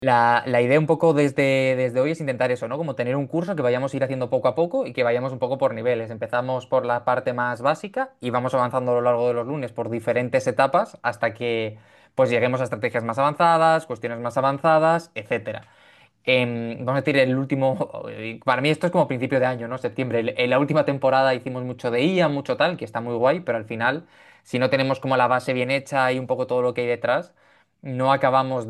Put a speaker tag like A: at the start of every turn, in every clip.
A: La idea un poco desde hoy es intentar eso, ¿no? Como tener un curso que vayamos a ir haciendo poco a poco y que vayamos un poco por niveles. Empezamos por la parte más básica y vamos avanzando a lo largo de los lunes por diferentes etapas hasta que pues lleguemos a estrategias más avanzadas, cuestiones más avanzadas, etcétera. Vamos a decir, el último, para mí esto es como principio de año, ¿no? Septiembre. En la última temporada hicimos mucho de IA, mucho tal, que está muy guay, pero al final, si no tenemos como la base bien hecha y un poco todo lo que hay detrás, no acabamos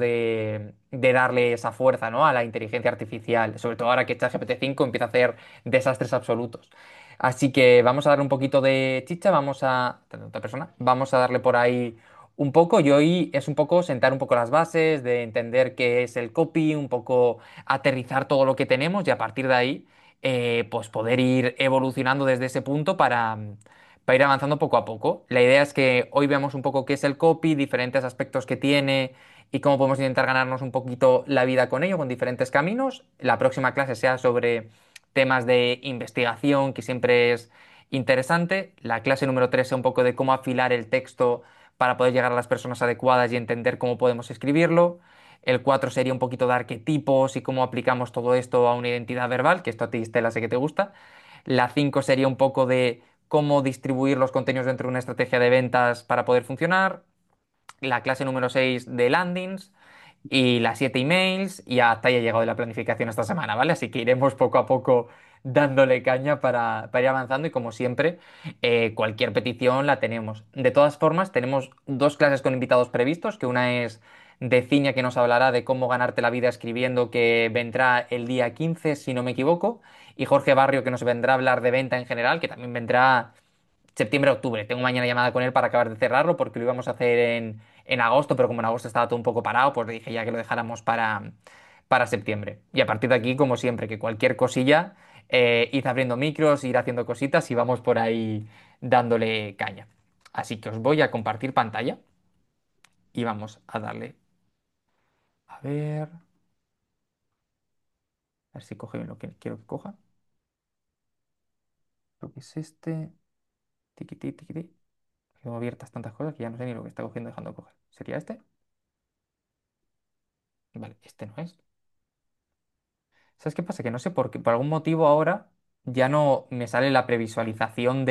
A: de darle esa fuerza, ¿no? A la inteligencia artificial, sobre todo ahora que ChatGPT 5 empieza a hacer desastres absolutos. Así que vamos a darle un poquito de chicha, otra persona, vamos a darle por ahí un poco, y hoy es un poco sentar un poco las bases, de entender qué es el copy, un poco aterrizar todo lo que tenemos y a partir de ahí, pues poder ir evolucionando desde ese punto para ir avanzando poco a poco. La idea es que hoy veamos un poco qué es el copy, diferentes aspectos que tiene y cómo podemos intentar ganarnos un poquito la vida con ello, con diferentes caminos. La próxima clase sea sobre temas de investigación, que siempre es interesante. La clase número 3 sea un poco de cómo afilar el texto para poder llegar a las personas adecuadas y entender cómo podemos escribirlo. El 4 sería un poquito de arquetipos y cómo aplicamos todo esto a una identidad verbal, que esto a ti, Stella, sé que te gusta. La 5 sería un poco de cómo distribuir los contenidos dentro de una estrategia de ventas para poder funcionar. La clase número 6 de landings y las 7 emails y hasta ahí ha llegado la planificación esta semana, ¿vale? Así que iremos poco a poco dándole caña para ir avanzando y como siempre, cualquier petición la tenemos. De todas formas, tenemos dos clases con invitados previstos, que una es de Cinia que nos hablará de cómo ganarte la vida escribiendo, que vendrá el día 15 si no me equivoco, y Jorge Barrio que nos vendrá a hablar de venta en general, que también vendrá septiembre-octubre. Tengo mañana llamada con él para acabar de cerrarlo porque lo íbamos a hacer en agosto, pero como en agosto estaba todo un poco parado, pues le dije ya que lo dejáramos para septiembre. Y a partir de aquí, como siempre, que cualquier cosilla, id abriendo micros, ir haciendo cositas y vamos por ahí dándole caña. Así que os voy a compartir pantalla y vamos a darle. A ver si coge bien lo que quiero que coja. Creo que es este. Tiquití, tiquití. Tengo abiertas tantas cosas que ya no sé ni lo que está cogiendo dejando de coger. ¿Sería este? Vale, este no es. ¿Sabes qué pasa? Que no sé por qué, por algún motivo ahora ya no me sale la previsualización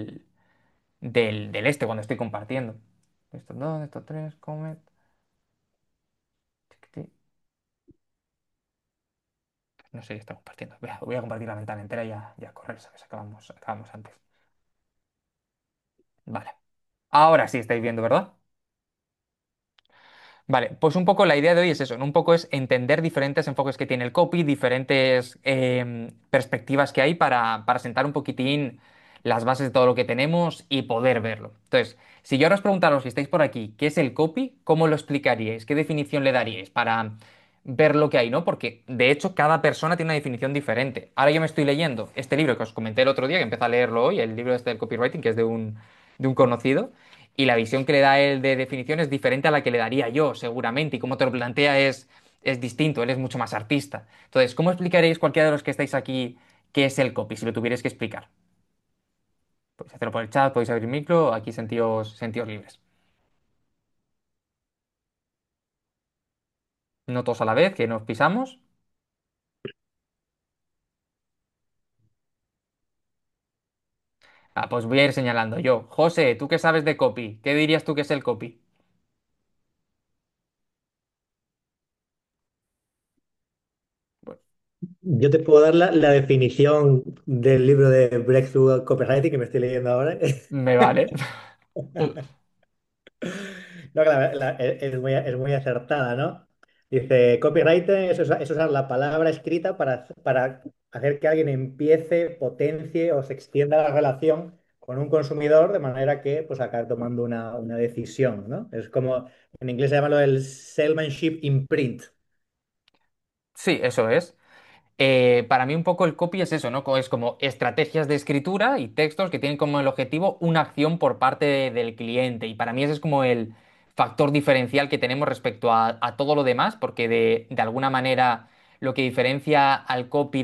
A: del este cuando estoy compartiendo. Estos dos, estos tres, comet. Tiquití. No sé qué está compartiendo. Voy a compartir la ventana entera y ya correr, ¿sabes? Acabamos antes. Vale. Ahora sí estáis viendo, ¿verdad? Vale, pues un poco la idea de hoy es eso, ¿no? Un poco es entender diferentes enfoques que tiene el copy, diferentes perspectivas que hay para sentar un poquitín las bases de todo lo que tenemos y poder verlo. Entonces, si yo ahora os preguntara, si estáis por aquí, ¿qué es el copy? ¿Cómo lo explicaríais? ¿Qué definición le daríais para ver lo que hay, ¿no? Porque de hecho cada persona tiene una definición diferente. Ahora yo me estoy leyendo este libro que os comenté el otro día, que empecé a leerlo hoy, el libro este del copywriting, que es de un conocido. Y la visión que le da él de definición es diferente a la que le daría yo, seguramente, y cómo te lo plantea es distinto, él es mucho más artista. Entonces, ¿cómo explicaréis cualquiera de los que estáis aquí qué es el copy, si lo tuvierais que explicar? Podéis hacerlo por el chat, podéis abrir micro, aquí sentíos libres. No todos a la vez, que nos pisamos. Ah, pues voy a ir señalando yo. José, ¿tú qué sabes de copy? ¿Qué dirías tú que es el copy? Pues,
B: Yo te puedo dar la definición del libro de Breakthrough Copywriting que me estoy leyendo ahora.
A: me vale.
B: No, que es muy acertada, ¿no? Dice, copywriting es usar la palabra escrita para hacer que alguien empiece, potencie o se extienda la relación con un consumidor de manera que pues acabe tomando una decisión, ¿no? Es como, en inglés se llama lo del salesmanship in print.
A: Sí, eso es. Para mí un poco el copy es eso, ¿no? Es como estrategias de escritura y textos que tienen como el objetivo una acción por parte del cliente. Y para mí ese es como el factor diferencial que tenemos respecto a todo lo demás, porque de alguna manera lo que diferencia al copy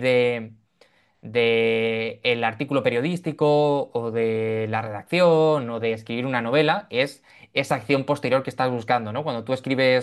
A: de el artículo periodístico o de la redacción o de escribir una novela es esa acción posterior que estás buscando, ¿no? Cuando tú escribes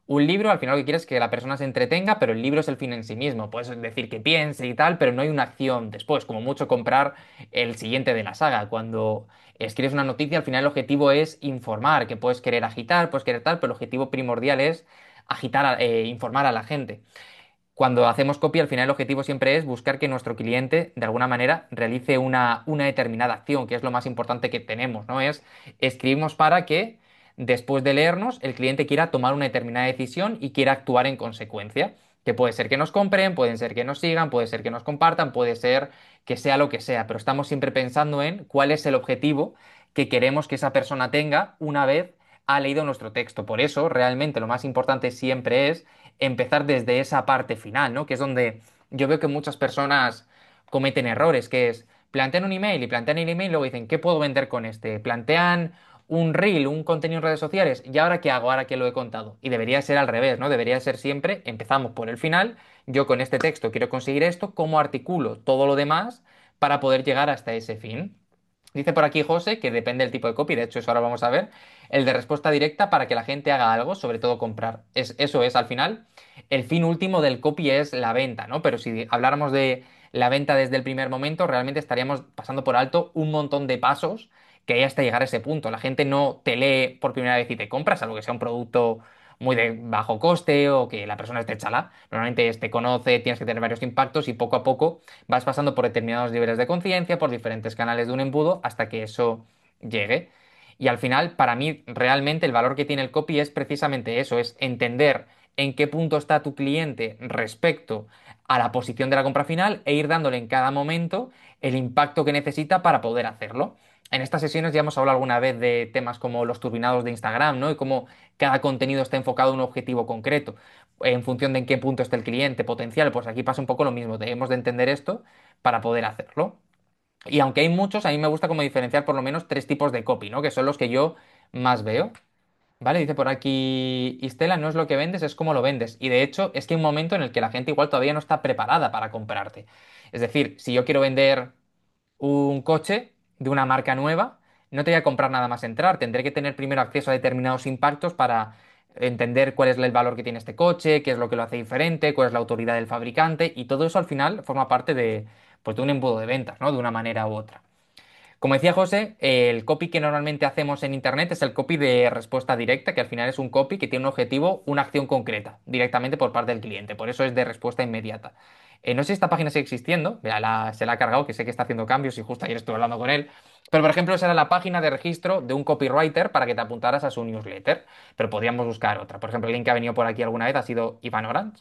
A: Un libro, al final lo que quieres es que la persona se entretenga, pero el libro es el fin en sí mismo. Puedes decir que piense y tal, pero no hay una acción después, como mucho comprar el siguiente de la saga. Cuando escribes una noticia, al final el objetivo es informar, que puedes querer agitar, puedes querer tal, pero el objetivo primordial es agitar, informar a la gente. Cuando hacemos copia, al final el objetivo siempre es buscar que nuestro cliente, de alguna manera, realice una determinada acción, que es lo más importante que tenemos, ¿no? Es escribimos para que, después de leernos, el cliente quiera tomar una determinada decisión y quiera actuar en consecuencia. Que puede ser que nos compren, pueden ser que nos sigan, puede ser que nos compartan, puede ser que sea lo que sea, pero estamos siempre pensando en cuál es el objetivo que queremos que esa persona tenga una vez ha leído nuestro texto. Por eso, realmente, lo más importante siempre es empezar desde esa parte final, ¿no? Que es donde yo veo que muchas personas cometen errores, que es plantean un email y plantean el email y luego dicen, ¿qué puedo vender con este? Plantean un reel, un contenido en redes sociales, ¿y ahora qué hago? Ahora que lo he contado. Y debería ser al revés, ¿no? Debería ser siempre, empezamos por el final, yo con este texto quiero conseguir esto, ¿cómo articulo todo lo demás para poder llegar hasta ese fin? Dice por aquí José que depende del tipo de copy, de hecho eso ahora vamos a ver, el de respuesta directa para que la gente haga algo, sobre todo comprar. Eso es al final, el fin último del copy es la venta, ¿no? Pero si habláramos de la venta desde el primer momento, realmente estaríamos pasando por alto un montón de pasos que hay hasta llegar a ese punto. La gente no te lee por primera vez y te compra, salvo que sea un producto muy de bajo coste o que la persona esté chala. Normalmente te conoce, tienes que tener varios impactos y poco a poco vas pasando por determinados niveles de conciencia, por diferentes canales de un embudo, hasta que eso llegue. Y al final, para mí, realmente el valor que tiene el copy es precisamente eso, es entender en qué punto está tu cliente respecto a la posición de la compra final e ir dándole en cada momento el impacto que necesita para poder hacerlo. En estas sesiones ya hemos hablado alguna vez de temas como los turbinados de Instagram, ¿no? Y cómo cada contenido está enfocado a un objetivo concreto en función de en qué punto está el cliente potencial. Pues aquí pasa un poco lo mismo, debemos de entender esto para poder hacerlo. Y aunque hay muchos, a mí me gusta como diferenciar por lo menos tres tipos de copy, ¿no? Que son los que yo más veo. ¿Vale? Dice por aquí, Istela, no es lo que vendes, es cómo lo vendes. Y de hecho, es que hay un momento en el que la gente igual todavía no está preparada para comprarte. Es decir, si yo quiero vender un coche de una marca nueva, no te voy a comprar nada más entrar. Tendré que tener primero acceso a determinados impactos para entender cuál es el valor que tiene este coche, qué es lo que lo hace diferente, cuál es la autoridad del fabricante, y todo eso al final forma parte de, pues, de un embudo de ventas, ¿no? De una manera u otra. Como decía José, el copy que normalmente hacemos en Internet es el copy de respuesta directa, que al final es un copy que tiene un objetivo, una acción concreta, directamente por parte del cliente. Por eso es de respuesta inmediata. No sé si esta página sigue existiendo, mira, se la ha cargado, que sé que está haciendo cambios y justo ayer estuve hablando con él. Pero, por ejemplo, esa era la página de registro de un copywriter para que te apuntaras a su newsletter. Pero podríamos buscar otra. Por ejemplo, el link que ha venido por aquí alguna vez ha sido Iván Orange,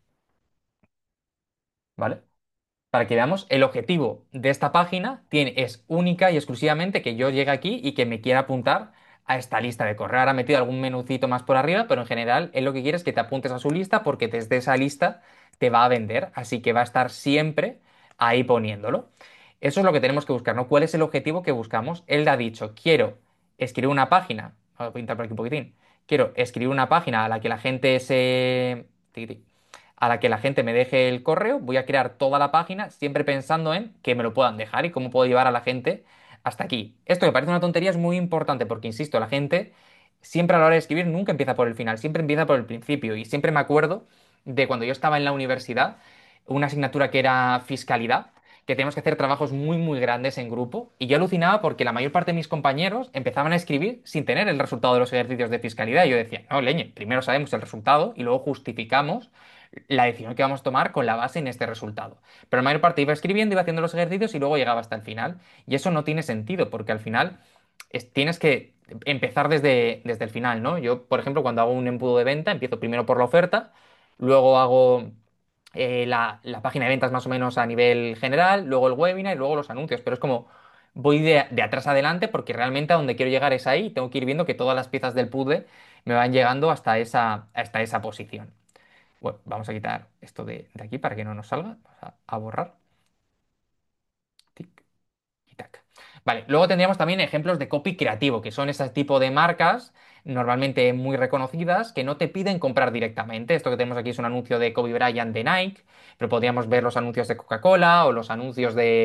A: ¿vale? Para que veamos, el objetivo de esta página es única y exclusivamente que yo llegue aquí y que me quiera apuntar a esta lista de correo. Ahora he metido algún menucito más por arriba, pero en general él lo que quiere es que te apuntes a su lista porque desde esa lista te va a vender, así que va a estar siempre ahí poniéndolo. Eso es lo que tenemos que buscar, ¿no? ¿Cuál es el objetivo que buscamos? Él ha dicho, quiero escribir una página, voy a pintar por aquí un poquitín, quiero escribir una página a la que la gente se a la que la gente me deje el correo, voy a crear toda la página siempre pensando en que me lo puedan dejar y cómo puedo llevar a la gente hasta aquí. Esto que parece una tontería es muy importante porque, insisto, la gente siempre a la hora de escribir nunca empieza por el final, siempre empieza por el principio. Y siempre me acuerdo de cuando yo estaba en la universidad, una asignatura que era fiscalidad, que teníamos que hacer trabajos muy, muy grandes en grupo. Y yo alucinaba porque la mayor parte de mis compañeros empezaban a escribir sin tener el resultado de los ejercicios de fiscalidad. Y yo decía, no, leñe, primero sabemos el resultado y luego justificamos la decisión que vamos a tomar con la base en este resultado. Pero la mayor parte iba escribiendo, iba haciendo los ejercicios y luego llegaba hasta el final. Y eso no tiene sentido, porque al final tienes que empezar desde el final, ¿no? Yo, por ejemplo, cuando hago un embudo de venta, empiezo primero por la oferta, luego hago la página de ventas más o menos a nivel general, luego el webinar y luego los anuncios. Pero es como voy de atrás adelante porque realmente a donde quiero llegar es ahí y tengo que ir viendo que todas las piezas del puzzle me van llegando hasta esa posición. Bueno, vamos a quitar esto de aquí para que no nos salga. Vamos a borrar. Tic y tac. Vale, luego tendríamos también ejemplos de copy creativo, que son ese tipo de marcas normalmente muy reconocidas que no te piden comprar directamente. Esto que tenemos aquí es un anuncio de Kobe Bryant de Nike, pero podríamos ver los anuncios de Coca-Cola o los anuncios de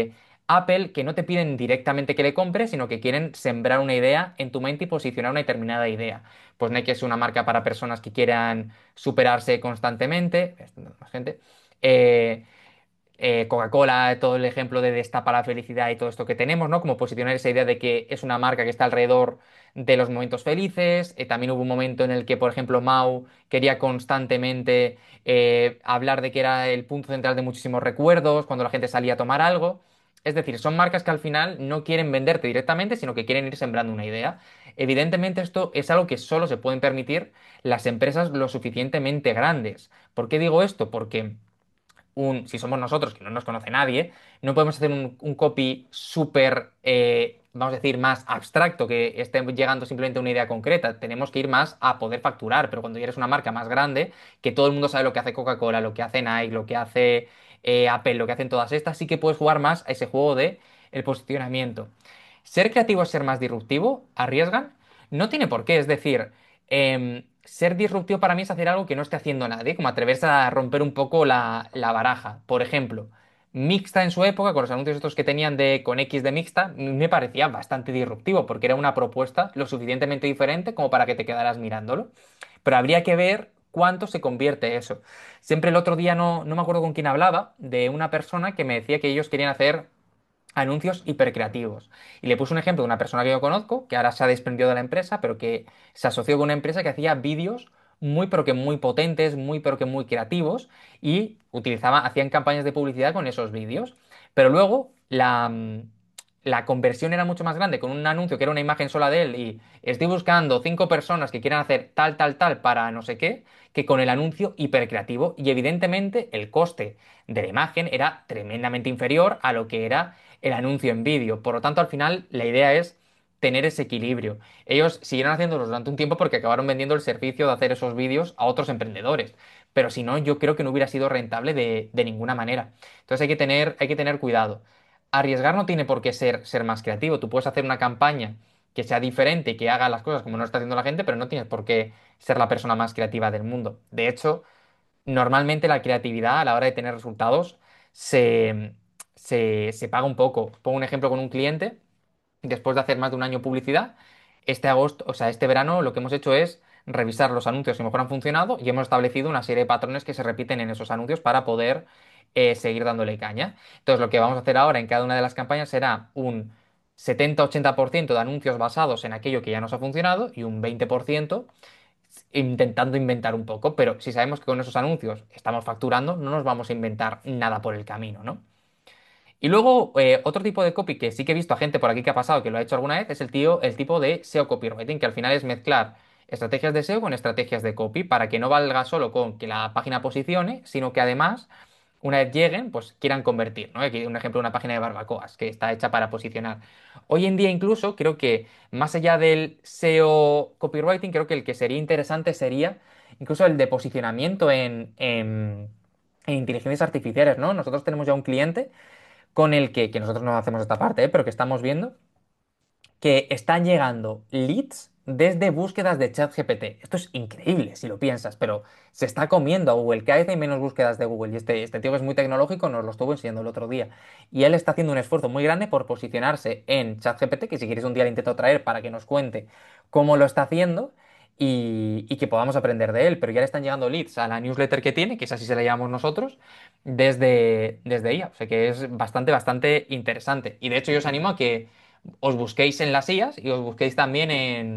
A: Apple, que no te piden directamente que le compres, sino que quieren sembrar una idea en tu mente y posicionar una determinada idea. Pues Nike es una marca para personas que quieran superarse constantemente. Más gente. Eh, Coca-Cola, todo el ejemplo de destapa la felicidad y todo esto que tenemos, ¿no? Como posicionar esa idea de que es una marca que está alrededor de los momentos felices. También hubo un momento en el que, por ejemplo, Mao quería constantemente hablar de que era el punto central de muchísimos recuerdos cuando la gente salía a tomar algo. Es decir, son marcas que al final no quieren venderte directamente, sino que quieren ir sembrando una idea. Evidentemente, esto es algo que solo se pueden permitir las empresas lo suficientemente grandes. ¿Por qué digo esto? Porque si somos nosotros, que no nos conoce nadie, no podemos hacer un copy súper, vamos a decir, más abstracto, que esté llegando simplemente a una idea concreta. Tenemos que ir más a poder facturar, pero cuando ya eres una marca más grande, que todo el mundo sabe lo que hace Coca-Cola, lo que hace Nike, lo que hace Apple, lo que hacen todas estas, sí que puedes jugar más a ese juego de el posicionamiento. ¿Ser creativo es ser más disruptivo? ¿Arriesgan? No tiene por qué, es decir, ser disruptivo para mí es hacer algo que no esté haciendo nadie, como atreverse a romper un poco la baraja. Por ejemplo, Mixta en su época, con los anuncios estos que tenían de con X de Mixta, me parecía bastante disruptivo, porque era una propuesta lo suficientemente diferente como para que te quedaras mirándolo. Pero habría que ver cuánto se convierte eso. Siempre el otro día no me acuerdo con quién hablaba, de una persona que me decía que ellos querían hacer anuncios hipercreativos. Y le puse un ejemplo de una persona que yo conozco, que ahora se ha desprendido de la empresa, pero que se asoció con una empresa que hacía vídeos muy pero que muy potentes, muy pero que muy creativos y hacían campañas de publicidad con esos vídeos. Pero luego la conversión era mucho más grande con un anuncio que era una imagen sola de él y estoy buscando 5 personas que quieran hacer tal, tal, tal para no sé qué, que con el anuncio hipercreativo. Y evidentemente el coste de la imagen era tremendamente inferior a lo que era el anuncio en vídeo. Por lo tanto, al final, la idea es tener ese equilibrio. Ellos siguieron haciéndolos durante un tiempo porque acabaron vendiendo el servicio de hacer esos vídeos a otros emprendedores. Pero si no, yo creo que no hubiera sido rentable de ninguna manera. Entonces hay que tener cuidado. Arriesgar no tiene por qué ser más creativo. Tú puedes hacer una campaña que sea diferente y que haga las cosas como no está haciendo la gente, pero no tienes por qué ser la persona más creativa del mundo. De hecho, normalmente la creatividad a la hora de tener resultados se, se paga un poco. Pongo un ejemplo con un cliente, después de hacer más de un año publicidad, este agosto, o sea, este verano lo que hemos hecho es revisar los anuncios que mejor han funcionado y hemos establecido una serie de patrones que se repiten en esos anuncios para poder seguir dándole caña. Entonces, lo que vamos a hacer ahora en cada una de las campañas será un 70-80% de anuncios basados en aquello que ya nos ha funcionado y un 20% intentando inventar un poco, pero si sabemos que con esos anuncios estamos facturando, no nos vamos a inventar nada por el camino, ¿no? Y luego, otro tipo de copy que sí que he visto a gente por aquí que ha pasado, que lo ha hecho alguna vez, es el tipo de SEO copywriting, que al final es mezclar estrategias de SEO con estrategias de copy, para que no valga solo con que la página posicione, sino que además, una vez lleguen, pues quieran convertir, ¿no? Aquí un ejemplo de una página de barbacoas, que está hecha para posicionar. Hoy en día incluso creo que más allá del SEO copywriting, creo que el que sería interesante sería incluso el de posicionamiento en inteligencias artificiales, ¿no? Nosotros tenemos ya un cliente con el que nosotros no hacemos esta parte, pero que estamos viendo, que están llegando leads desde búsquedas de ChatGPT. Esto es increíble si lo piensas, pero se está comiendo a Google. Cada vez hay menos búsquedas de Google. Y este tío que es muy tecnológico nos lo estuvo enseñando el otro día. Y él está haciendo un esfuerzo muy grande por posicionarse en ChatGPT, que si quieres un día le intento traer para que nos cuente cómo lo está haciendo. Y que podamos aprender de él, pero ya le están llegando leads a la newsletter que tiene, que es así se la llamamos nosotros, desde IA. O sea que es bastante, bastante interesante. Y de hecho yo os animo a que os busquéis en las IAs y os busquéis también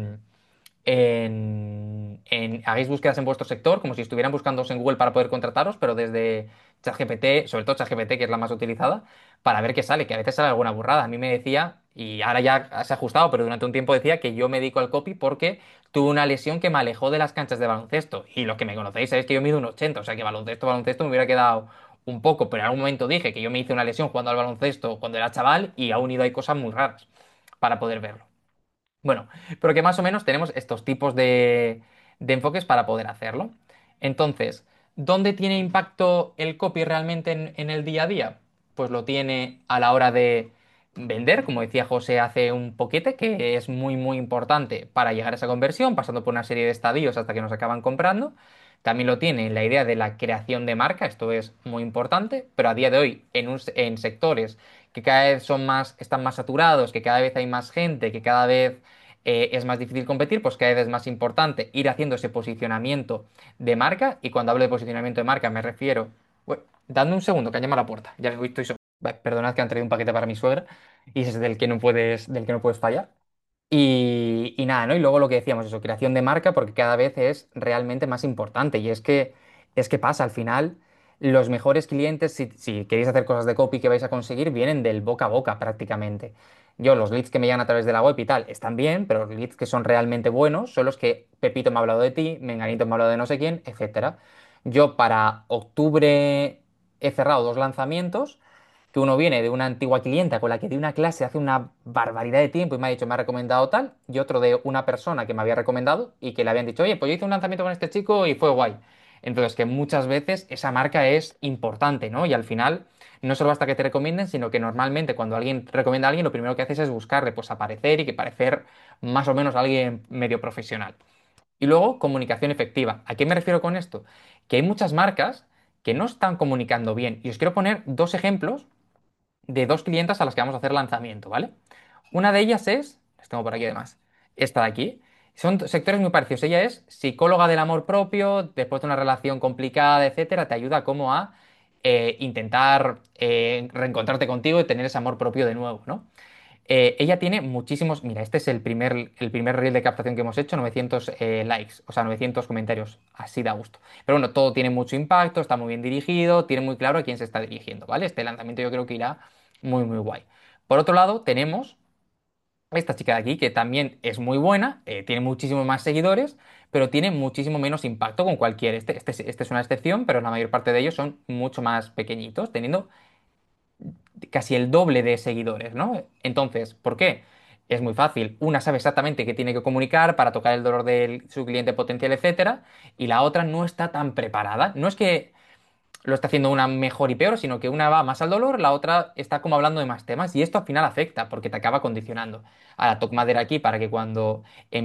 A: hagáis búsquedas en vuestro sector, como si estuvieran buscándoos en Google para poder contrataros, pero desde ChatGPT, sobre todo ChatGPT, que es la más utilizada, para ver qué sale, que a veces sale alguna burrada. A mí me decía, y ahora ya se ha ajustado, pero durante un tiempo decía que yo me dedico al copy porque tuve una lesión que me alejó de las canchas de baloncesto. Y los que me conocéis sabéis que yo mido un 80, o sea que baloncesto me hubiera quedado un poco, pero en algún momento dije que yo me hice una lesión jugando al baloncesto cuando era chaval y aún ido hay cosas muy raras para poder verlo. Bueno, pero que más o menos tenemos estos tipos de enfoques para poder hacerlo. Entonces, ¿dónde tiene impacto el copy realmente en el día a día? Pues lo tiene a la hora de vender, como decía José hace un poquete, que es muy muy importante para llegar a esa conversión, pasando por una serie de estadios hasta que nos acaban comprando. también lo tiene en la idea de la creación de marca, esto es muy importante, pero a día de hoy en sectores que cada vez están más saturados, que cada vez hay más gente, que cada vez es más difícil competir, pues cada vez es más importante ir haciendo ese posicionamiento de marca. Y cuando hablo de posicionamiento de marca me refiero... Dame un segundo, que han llamado a la puerta. Ya estoy perdonad que han traído un paquete para mi suegra y ese es del que no puedes fallar. Y nada, ¿no? Y luego lo que decíamos, eso, creación de marca, porque cada vez es realmente más importante. Y es que pasa, al final, los mejores clientes, si queréis hacer cosas de copy que vais a conseguir, vienen del boca a boca prácticamente. Yo, los leads que me llegan a través de la web y tal, están bien, pero los leads que son realmente buenos son los que Pepito me ha hablado de ti, Menganito me ha hablado de no sé quién, etcétera. Yo para octubre he cerrado dos lanzamientos que uno viene de una antigua clienta con la que di una clase hace una barbaridad de tiempo y me ha dicho, me ha recomendado tal, y otro de una persona que me había recomendado y que le habían dicho, oye, pues yo hice un lanzamiento con este chico y fue guay. Entonces, que muchas veces esa marca es importante, ¿no? Y al final, no solo basta que te recomienden, sino que normalmente cuando alguien recomienda a alguien, lo primero que haces es buscarle, pues aparecer y que parecer más o menos alguien medio profesional. Y luego, comunicación efectiva. ¿A qué me refiero con esto? Que hay muchas marcas que no están comunicando bien. Y os quiero poner dos ejemplos de dos clientas a las que vamos a hacer lanzamiento, ¿vale? Una de ellas es, las tengo por aquí además, esta de aquí. Son sectores muy parecidos. Ella es psicóloga del amor propio, después de una relación complicada, etcétera, te ayuda como a intentar reencontrarte contigo y tener ese amor propio de nuevo, ¿no? Ella tiene muchísimos. Mira, este es el primer reel de captación que hemos hecho, 900 likes, o sea, 900 comentarios. Así da gusto. Pero bueno, todo tiene mucho impacto, está muy bien dirigido, tiene muy claro a quién se está dirigiendo, ¿vale? Este lanzamiento yo creo que irá muy, muy guay. Por otro lado, tenemos esta chica de aquí, que también es muy buena, tiene muchísimos más seguidores, pero tiene muchísimo menos impacto con cualquier. Este es una excepción, pero la mayor parte de ellos son mucho más pequeñitos, teniendo casi el doble de seguidores, ¿no? Entonces, ¿por qué? Es muy fácil. Una sabe exactamente qué tiene que comunicar para tocar el dolor de su cliente potencial, etcétera, y la otra no está tan preparada. No es que lo esté haciendo una mejor y peor, sino que una va más al dolor, la otra está como hablando de más temas, y esto al final afecta porque te acaba condicionando. Ahora, toc madera aquí para que cuando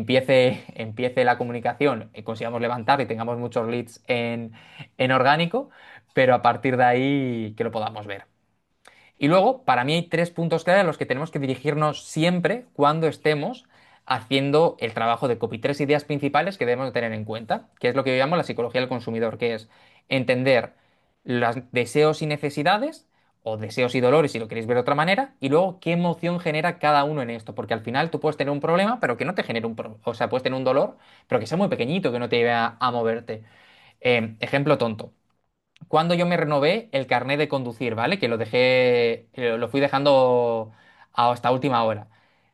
A: empiece la comunicación consigamos levantar y tengamos muchos leads en orgánico, pero a partir de ahí que lo podamos ver. Y luego, para mí hay tres puntos clave a los que tenemos que dirigirnos siempre cuando estemos haciendo el trabajo de copy. Tres ideas principales que debemos de tener en cuenta, que es lo que yo llamo la psicología del consumidor, que es entender los deseos y necesidades, o deseos y dolores, si lo queréis ver de otra manera, y luego qué emoción genera cada uno en esto, porque al final tú puedes tener un problema, pero que no te genere o sea, puedes tener un dolor, pero que sea muy pequeñito, que no te lleve a moverte. Ejemplo tonto cuando yo me renové el carnet de conducir, ¿vale? Que lo dejé, lo fui dejando hasta última hora.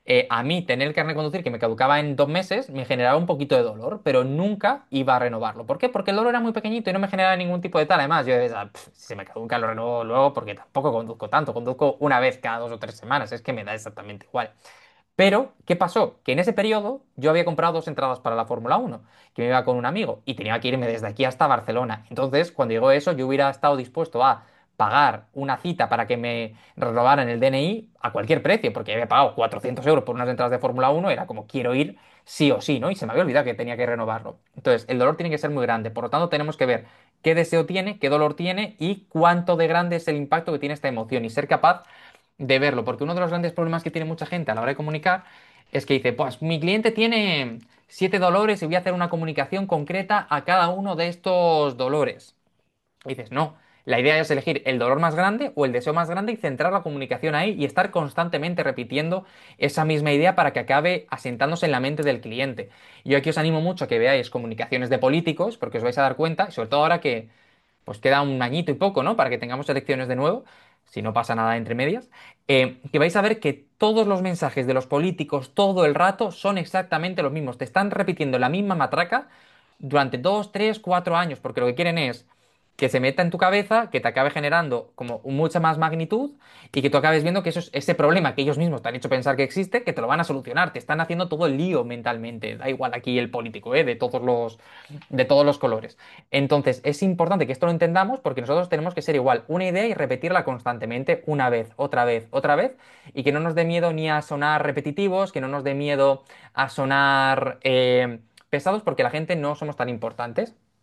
A: A mí tener el carnet de conducir que me caducaba en 2 meses me generaba un poquito de dolor, pero nunca iba a renovarlo. ¿Por qué? Porque el dolor era muy pequeñito y no me generaba ningún tipo de tal. Además, yo decía, si se me caduca lo renuevo luego porque tampoco conduzco tanto, conduzco una vez cada 2 o 3 semanas, es que me da exactamente igual. Pero, ¿qué pasó? Que en ese periodo yo había comprado dos entradas para la Fórmula 1, que me iba con un amigo y tenía que irme desde aquí hasta Barcelona. Entonces, cuando llegó eso, yo hubiera estado dispuesto a pagar una cita para que me renovaran el DNI a cualquier precio, porque había pagado 400 euros por unas entradas de Fórmula 1, era como quiero ir sí o sí, ¿no? Y se me había olvidado que tenía que renovarlo. Entonces, el dolor tiene que ser muy grande, por lo tanto, tenemos que ver qué deseo tiene, qué dolor tiene y cuánto de grande es el impacto que tiene esta emoción y ser capaz de verlo, porque uno de los grandes problemas que tiene mucha gente a la hora de comunicar es que dice, pues mi cliente tiene 7 dolores y voy a hacer una comunicación concreta a cada uno de estos dolores. Y dices, no, la idea es elegir el dolor más grande o el deseo más grande y centrar la comunicación ahí y estar constantemente repitiendo esa misma idea para que acabe asentándose en la mente del cliente. Yo aquí os animo mucho a que veáis comunicaciones de políticos, porque os vais a dar cuenta, y sobre todo ahora que pues queda un añito y poco, ¿no? Para que tengamos elecciones de nuevo, si no pasa nada entre medias, que vais a ver que todos los mensajes de los políticos todo el rato son exactamente los mismos. Te están repitiendo la misma matraca durante 2, 3, 4 años, porque lo que quieren es que se meta en tu cabeza, que te acabe generando como mucha más magnitud y que tú acabes viendo que ese problema que ellos mismos te han hecho pensar que existe, que te lo van a solucionar. Te están haciendo todo el lío mentalmente. Da igual aquí el político, ¿eh? De todos los colores. Entonces, es importante que esto lo entendamos porque nosotros tenemos que ser igual una idea y repetirla constantemente una vez, otra vez, y que no nos dé miedo ni a sonar repetitivos, que no nos dé miedo a sonar pesados porque la gente no somos tan importantes.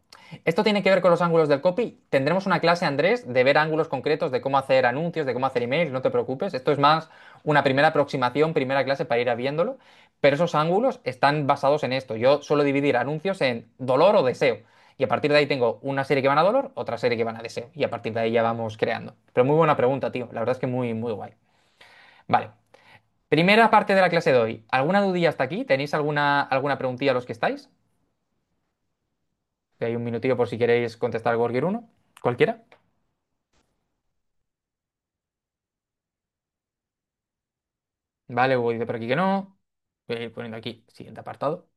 A: Esto tiene que ver con los ángulos del copy. Tendremos una clase, Andrés, de ver ángulos concretos, de cómo hacer anuncios, de cómo hacer emails, no te preocupes. Esto es más una primera aproximación, primera clase para ir viéndolo. Pero esos ángulos están basados en esto. Yo suelo dividir anuncios en dolor o deseo. Y a partir de ahí tengo una serie que van a dolor, otra serie que van a deseo. Y a partir de ahí ya vamos creando. Pero muy buena pregunta, tío. La verdad es que muy, muy guay. Vale. Primera parte de la clase de hoy. ¿Alguna dudilla hasta aquí? ¿Tenéis alguna preguntilla los que estáis? Que hay un minutillo por si queréis contestar cualquier uno. ¿Cualquiera? Vale, Hugo dice por aquí que no. Voy a ir poniendo aquí, siguiente apartado.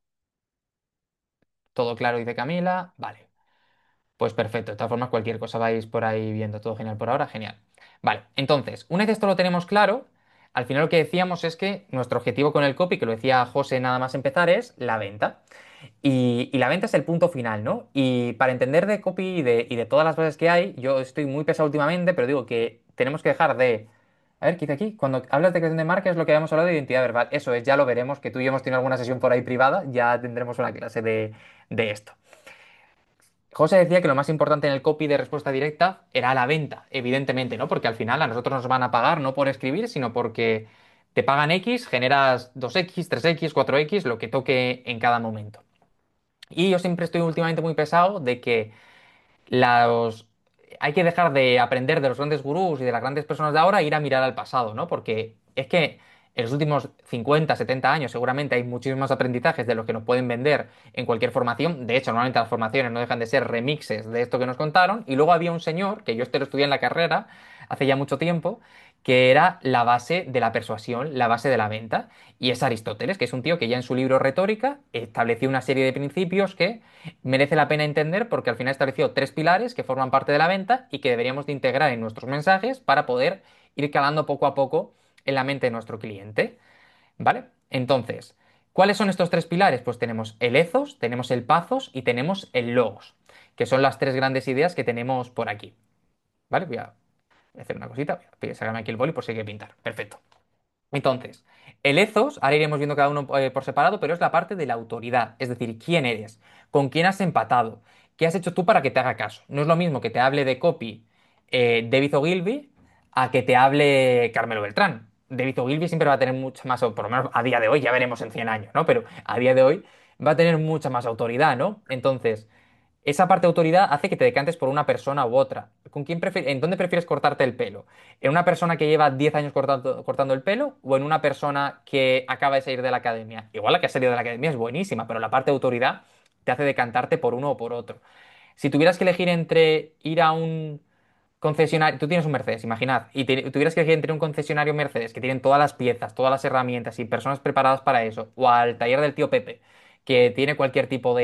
A: Todo claro, dice Camila. Vale, pues perfecto. De todas formas, cualquier cosa vais por ahí viendo. Todo genial por ahora, genial. Vale, entonces, una vez esto lo tenemos claro, al final lo que decíamos es que nuestro objetivo con el copy, que lo decía José nada más empezar, es la venta. Y la venta es el punto final, ¿no? Y para entender de copy y de todas las bases que hay, yo estoy muy pesado últimamente, pero digo que tenemos que dejar de... A ver, ¿qué dice aquí? Cuando hablas de creación de marca es lo que habíamos hablado de identidad verbal. Eso es, ya lo veremos, que tú y yo hemos tenido alguna sesión por ahí privada, ya tendremos una clase de esto. José decía que lo más importante en el copy de respuesta directa era la venta, evidentemente, ¿no? Porque al final a nosotros nos van a pagar no por escribir, sino porque te pagan X, generas 2X, 3X, 4X, lo que toque en cada momento. Y yo siempre estoy últimamente muy pesado de que los... hay que dejar de aprender de los grandes gurús y de las grandes personas de ahora e ir a mirar al pasado, ¿no? Porque es que en los últimos 50, 70 años seguramente hay muchísimos aprendizajes de los que nos pueden vender en cualquier formación. De hecho, normalmente las formaciones no dejan de ser remixes de esto que nos contaron. Y luego había un señor, que yo este lo estudié en la carrera hace ya mucho tiempo, que era la base de la persuasión, la base de la venta. Y es Aristóteles, que es un tío que ya en su libro Retórica estableció una serie de principios que merece la pena entender porque al final estableció tres pilares que forman parte de la venta y que deberíamos de integrar en nuestros mensajes para poder ir calando poco a poco en la mente de nuestro cliente, ¿vale? Entonces, ¿cuáles son estos tres pilares? Pues tenemos el ethos, tenemos el pathos y tenemos el logos, que son las tres grandes ideas que tenemos por aquí, ¿vale? Voy a hacer una cosita, voy a sacarme aquí el boli por si hay que pintar. Perfecto. Entonces, el ethos, ahora iremos viendo cada uno por separado, pero es la parte de la autoridad, es decir, quién eres, con quién has empatado, qué has hecho tú para que te haga caso. No es lo mismo que te hable de copy David Ogilvy a que te hable Carmelo Beltrán. David Ogilvy siempre va a tener mucha más, o por lo menos a día de hoy, ya veremos en 100 años, ¿no? Pero a día de hoy va a tener mucha más autoridad, ¿no? Entonces, esa parte de autoridad hace que te decantes por una persona u otra. ¿En dónde prefieres cortarte el pelo? ¿En una persona que lleva 10 años cortando el pelo o en una persona que acaba de salir de la academia? Igual la que ha salido de la academia es buenísima, pero la parte de autoridad te hace decantarte por uno o por otro. Si tuvieras que elegir entre ir a un concesionario, tú tienes un Mercedes, imaginad, y tuvieras que elegir entre un concesionario Mercedes que tienen todas las piezas, todas las herramientas y personas preparadas para eso, o al taller del tío Pepe, que tiene cualquier tipo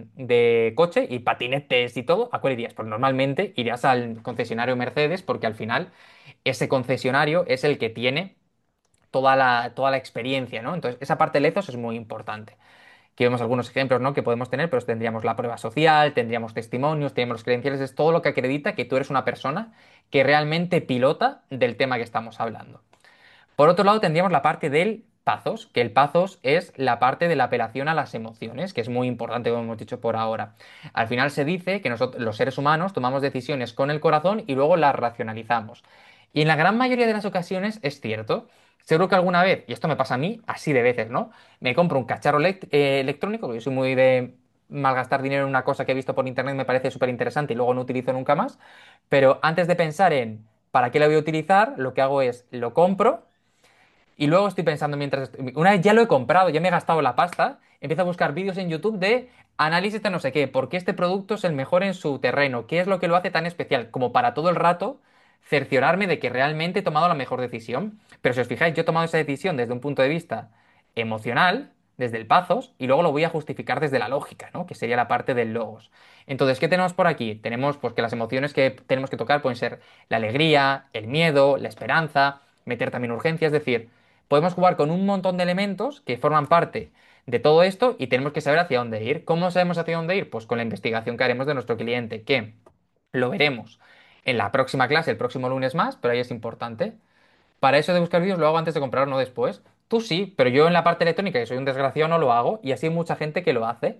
A: de coche y patinetes y todo, ¿a cuál irías? Pues normalmente irías al concesionario Mercedes porque al final ese concesionario es el que tiene toda la experiencia, ¿no? Entonces, esa parte del ethos es muy importante. Aquí vemos algunos ejemplos, ¿no? que podemos tener, pero tendríamos la prueba social, tendríamos testimonios, tendríamos los credenciales, es todo lo que acredita que tú eres una persona que realmente pilota del tema que estamos hablando. Por otro lado, tendríamos la parte del pathos, que el pathos es la parte de la apelación a las emociones, que es muy importante, como hemos dicho por ahora. Al final se dice que nosotros, los seres humanos, tomamos decisiones con el corazón y luego las racionalizamos. Y en la gran mayoría de las ocasiones es cierto. Seguro que alguna vez, y esto me pasa a mí así de veces, ¿no? Me compro un cacharro electrónico, porque yo soy muy de malgastar dinero en una cosa que he visto por internet, me parece súper interesante y luego no utilizo nunca más. Pero antes de pensar en para qué lo voy a utilizar, lo que hago es lo compro y luego estoy pensando una vez ya lo he comprado, ya me he gastado la pasta, empiezo a buscar vídeos en YouTube de análisis de no sé qué, por qué este producto es el mejor en su terreno, qué es lo que lo hace tan especial, como para todo el rato cerciorarme de que realmente he tomado la mejor decisión. Pero si os fijáis, yo he tomado esa decisión desde un punto de vista emocional, desde el pathos, y luego lo voy a justificar desde la lógica, ¿no? Que sería la parte del logos. Entonces, ¿qué tenemos por aquí? Tenemos pues que las emociones que tenemos que tocar pueden ser la alegría, el miedo, la esperanza, meter también urgencia, es decir, podemos jugar con un montón de elementos que forman parte de todo esto y tenemos que saber hacia dónde ir. ¿Cómo sabemos hacia dónde ir? Pues con la investigación que haremos de nuestro cliente, que lo veremos en la próxima clase, el próximo lunes más, pero ahí es importante. Para eso de buscar vídeos lo hago antes de comprar, no después. Tú sí, pero yo en la parte electrónica, que soy un desgraciado, no lo hago y así hay mucha gente que lo hace.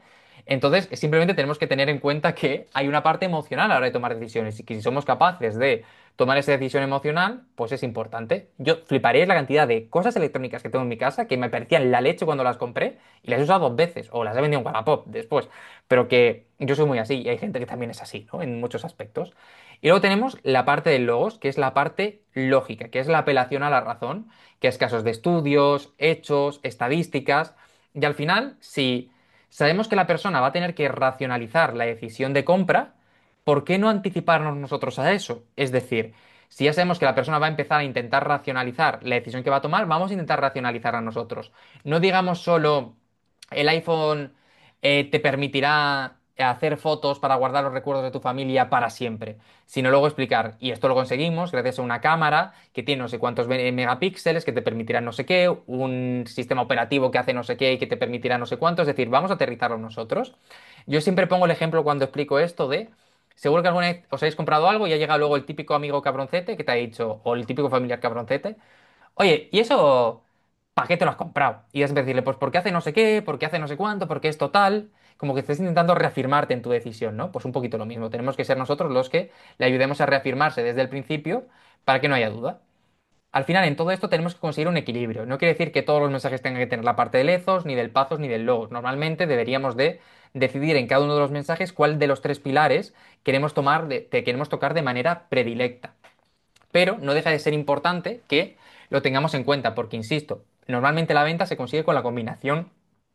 A: Entonces, simplemente tenemos que tener en cuenta que hay una parte emocional a la hora de tomar decisiones y que si somos capaces de tomar esa decisión emocional, pues es importante. Yo fliparía la cantidad de cosas electrónicas que tengo en mi casa que me parecían la leche cuando las compré y las he usado dos veces o las he vendido en Wallapop después, pero que yo soy muy así y hay gente que también es así, ¿no? En muchos aspectos. Y luego tenemos la parte del logos, que es la parte lógica, que es la apelación a la razón, que es casos de estudios, hechos, estadísticas. Y al final, si sabemos que la persona va a tener que racionalizar la decisión de compra, ¿por qué no anticiparnos nosotros a eso? Es decir, si ya sabemos que la persona va a empezar a intentar racionalizar la decisión que va a tomar, vamos a intentar racionalizar a nosotros. No digamos solo el iPhone te permitirá hacer fotos para guardar los recuerdos de tu familia para siempre, sino luego explicar, y esto lo conseguimos gracias a una cámara que tiene no sé cuántos megapíxeles, que te permitirá no sé qué, un sistema operativo que hace no sé qué y que te permitirá no sé cuánto, es decir, vamos a aterrizarlo nosotros. Yo siempre pongo el ejemplo cuando explico esto de, seguro que alguna vez os habéis comprado algo y ha llegado luego el típico amigo cabroncete que te ha dicho, o el típico familiar cabroncete, oye, ¿y eso para qué te lo has comprado? Y es decirle, pues porque hace no sé qué, porque hace no sé cuánto, porque es total. Como que estés intentando reafirmarte en tu decisión, ¿no? Pues un poquito lo mismo. Tenemos que ser nosotros los que le ayudemos a reafirmarse desde el principio para que no haya duda. Al final, en todo esto tenemos que conseguir un equilibrio. No quiere decir que todos los mensajes tengan que tener la parte del ethos, ni del pathos, ni del logos. Normalmente deberíamos de decidir en cada uno de los mensajes cuál de los tres pilares queremos tomar, queremos tocar de manera predilecta. Pero no deja de ser importante que lo tengamos en cuenta, porque, insisto, normalmente la venta se consigue con la combinación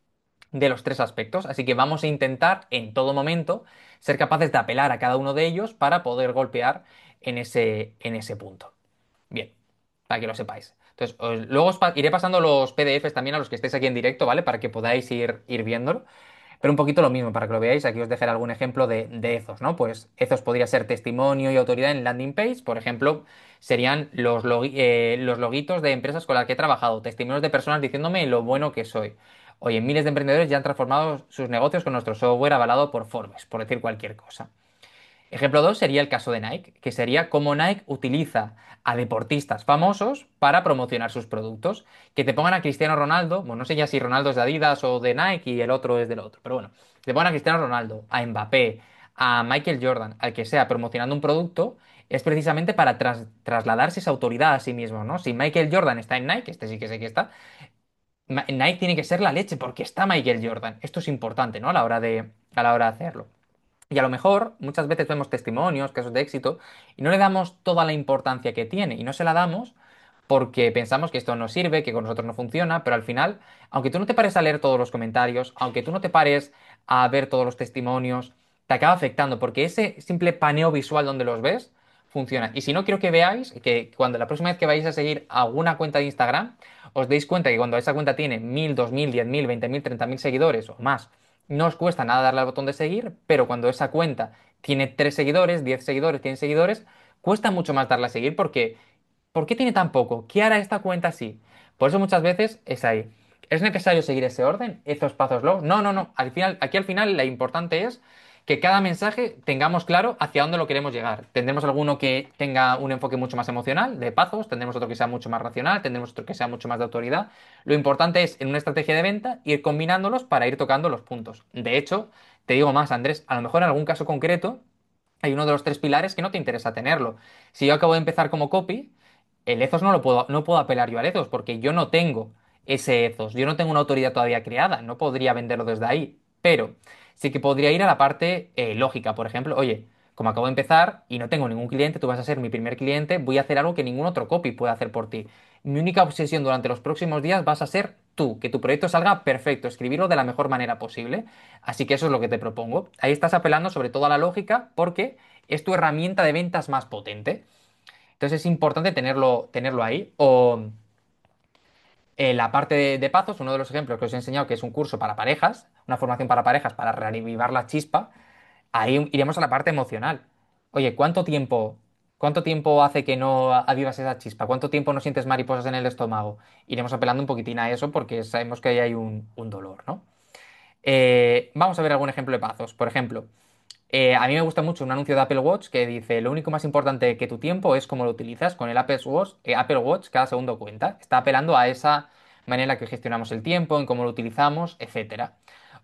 A: de los tres aspectos, así que vamos a intentar en todo momento ser capaces de apelar a cada uno de ellos para poder golpear en ese punto. Bien, para que lo sepáis. Entonces, luego iré pasando los PDFs también a los que estéis aquí en directo, ¿vale? Para que podáis ir viéndolo. Pero un poquito lo mismo, para que lo veáis, aquí os dejaré algún ejemplo de ethos, ¿no? Pues ethos podría ser testimonio y autoridad en landing page, por ejemplo, serían los loguitos de empresas con las que he trabajado, testimonios de personas diciéndome lo bueno que soy. Oye, miles de emprendedores ya han transformado sus negocios con nuestro software avalado por Forbes, por decir cualquier cosa. Ejemplo 2 sería el caso de Nike, que sería cómo Nike utiliza a deportistas famosos para promocionar sus productos. Que te pongan a Cristiano Ronaldo, bueno, no sé ya si Ronaldo es de Adidas o de Nike y el otro es del otro, pero bueno, te pongan a Cristiano Ronaldo, a Mbappé, a Michael Jordan, al que sea, promocionando un producto, es precisamente para trasladarse esa autoridad a sí mismo, ¿no? Si Michael Jordan está en Nike, este sí que sé que está, Nike tiene que ser la leche porque está Michael Jordan. Esto es importante, ¿no? A la hora de hacerlo. Y a lo mejor muchas veces vemos testimonios, casos de éxito, y no le damos toda la importancia que tiene, y no se la damos porque pensamos que esto no sirve, que con nosotros no funciona, pero al final, aunque tú no te pares a leer todos los comentarios, aunque tú no te pares a ver todos los testimonios, te acaba afectando, porque ese simple paneo visual donde los ves funciona. Y si no, quiero que veáis que cuando la próxima vez que vais a seguir alguna cuenta de Instagram, os deis cuenta que cuando esa cuenta tiene 1000, 2000, 10.000, 20.000, 30.000 seguidores o más, no os cuesta nada darle al botón de seguir, pero cuando esa cuenta tiene 3 seguidores, 10 seguidores, 100 seguidores, cuesta mucho más darle a seguir porque ¿por qué tiene tan poco? ¿Qué hará esta cuenta así? Por eso muchas veces es ahí. ¿Es necesario seguir ese orden? ¿Esos pasos logos? No, no, no. Aquí al final lo importante es que cada mensaje tengamos claro hacia dónde lo queremos llegar. Tendremos alguno que tenga un enfoque mucho más emocional, de pasos, tendremos otro que sea mucho más racional, tendremos otro que sea mucho más de autoridad. Lo importante es, en una estrategia de venta, ir combinándolos para ir tocando los puntos. De hecho, te digo más, Andrés, a lo mejor en algún caso concreto hay uno de los tres pilares que no te interesa tenerlo. Si yo acabo de empezar como copy, el ethos no puedo apelar yo al ethos porque yo no tengo ese ethos, yo no tengo una autoridad todavía creada, no podría venderlo desde ahí, pero sí que podría ir a la parte lógica, por ejemplo, oye, como acabo de empezar y no tengo ningún cliente, tú vas a ser mi primer cliente, voy a hacer algo que ningún otro copy puede hacer por ti. Mi única obsesión durante los próximos días vas a ser tú, que tu proyecto salga perfecto, escribirlo de la mejor manera posible. Así que eso es lo que te propongo. Ahí estás apelando sobre todo a la lógica porque es tu herramienta de ventas más potente. Entonces es importante tenerlo ahí. O la parte de Pazos, uno de los ejemplos que os he enseñado, que es un curso para parejas, una formación para parejas para reavivar la chispa, ahí iremos a la parte emocional. Oye, cuánto tiempo hace que no avivas esa chispa? ¿Cuánto tiempo no sientes mariposas en el estómago? Iremos apelando un poquitín a eso porque sabemos que ahí hay un dolor, ¿no? Vamos a ver algún ejemplo de Pazos. Por ejemplo, a mí me gusta mucho un anuncio de Apple Watch que dice, lo único más importante que tu tiempo es cómo lo utilizas. Con el Apple Watch cada segundo cuenta. Está apelando a esa manera en la que gestionamos el tiempo, en cómo lo utilizamos, etcétera.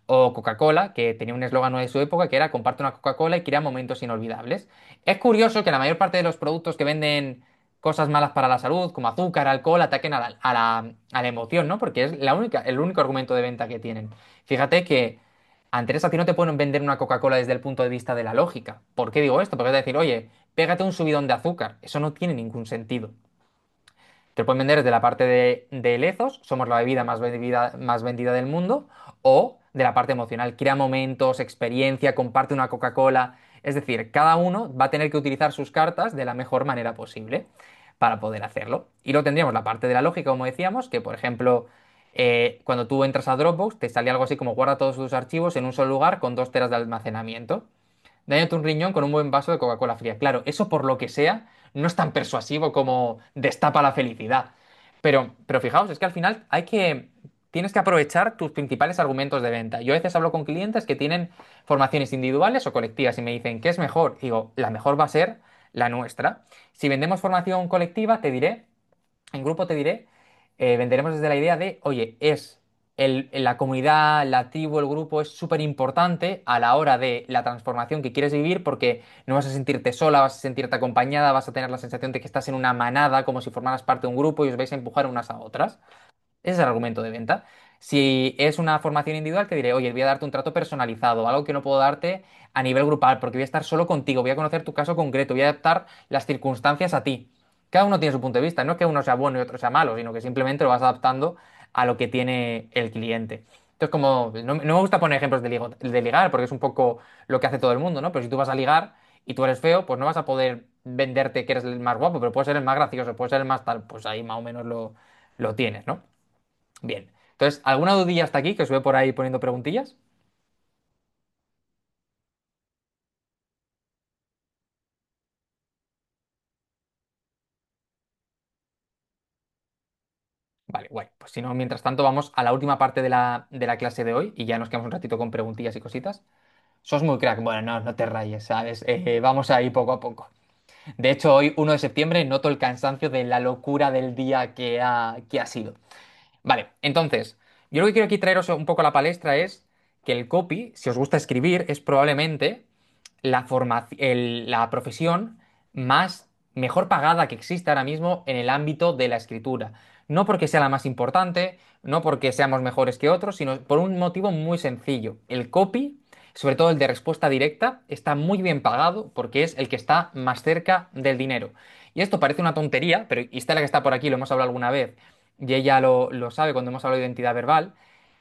A: O Coca-Cola, que tenía un eslogan de su época que era comparte una Coca-Cola y crea momentos inolvidables. Es curioso que la mayor parte de los productos que venden cosas malas para la salud, como azúcar, alcohol, ataquen a la emoción, ¿no? Porque es el único argumento de venta que tienen. Fíjate que antes a ti no te pueden vender una Coca-Cola desde el punto de vista de la lógica. ¿Por qué digo esto? Porque es decir, oye, pégate un subidón de azúcar. Eso no tiene ningún sentido. Te lo pueden vender desde la parte de lezos, somos la bebida más vendida del mundo, o de la parte emocional, crea momentos, experiencia, comparte una Coca-Cola. Es decir, cada uno va a tener que utilizar sus cartas de la mejor manera posible para poder hacerlo. Y luego tendríamos la parte de la lógica, como decíamos, que por ejemplo, cuando tú entras a Dropbox, te sale algo así como guarda todos tus archivos en un solo lugar con 2 teras de almacenamiento. Dañate un riñón con un buen vaso de Coca-Cola fría. Claro, eso por lo que sea no es tan persuasivo como destapa la felicidad. Pero fijaos, es que al final tienes que aprovechar tus principales argumentos de venta. Yo a veces hablo con clientes que tienen formaciones individuales o colectivas y me dicen, ¿qué es mejor? Digo, la mejor va a ser la nuestra. Si vendemos formación colectiva, te diré en grupo te diré, venderemos desde la idea de, oye, la comunidad, la tribu, el grupo es súper importante a la hora de la transformación que quieres vivir porque no vas a sentirte sola, vas a sentirte acompañada, vas a tener la sensación de que estás en una manada, como si formaras parte de un grupo y os vais a empujar unas a otras. Ese es el argumento de venta. Si es una formación individual, te diré, oye, voy a darte un trato personalizado, algo que no puedo darte a nivel grupal, porque voy a estar solo contigo, voy a conocer tu caso concreto, voy a adaptar las circunstancias a ti. Cada uno tiene su punto de vista, no es que uno sea bueno y otro sea malo, sino que simplemente lo vas adaptando a lo que tiene el cliente. Entonces, como no me gusta poner ejemplos de ligar, porque es un poco lo que hace todo el mundo, ¿no? Pero si tú vas a ligar y tú eres feo, pues no vas a poder venderte que eres el más guapo, pero puedes ser el más gracioso, puedes ser el más tal, pues ahí más o menos lo tienes, ¿no? Bien. Entonces, ¿alguna dudilla hasta aquí que os veo por ahí poniendo preguntillas? Vale, guay. Pues si no, mientras tanto, vamos a la última parte de la clase de hoy y ya nos quedamos un ratito con preguntillas y cositas. Sos muy crack. Bueno, no te rayes, ¿sabes? Vamos ahí poco a poco. De hecho, hoy, 1 de septiembre, noto el cansancio de la locura del día que ha sido. Vale, entonces, yo lo que quiero aquí traeros un poco a la palestra es que el copy, si os gusta escribir, es probablemente la profesión más mejor pagada que existe ahora mismo en el ámbito de la escritura. No porque sea la más importante, no porque seamos mejores que otros, sino por un motivo muy sencillo. El copy, sobre todo el de respuesta directa, está muy bien pagado porque es el que está más cerca del dinero. Y esto parece una tontería, pero y Stella que está por aquí, lo hemos hablado alguna vez, y ella lo sabe cuando hemos hablado de identidad verbal.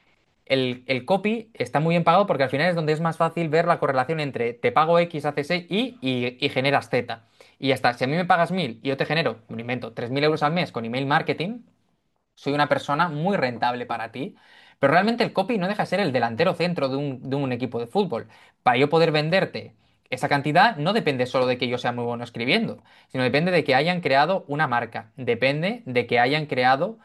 A: El copy está muy bien pagado porque al final es donde es más fácil ver la correlación entre te pago X, haces y generas Z. Y ya está. Si a mí me pagas 1.000 y yo te genero, me lo invento, 3.000 euros al mes con email marketing, soy una persona muy rentable para ti. Pero realmente el copy no deja de ser el delantero centro de un equipo de fútbol. Para yo poder venderte esa cantidad no depende solo de que yo sea muy bueno escribiendo, sino depende de que hayan creado una marca, depende de que hayan creado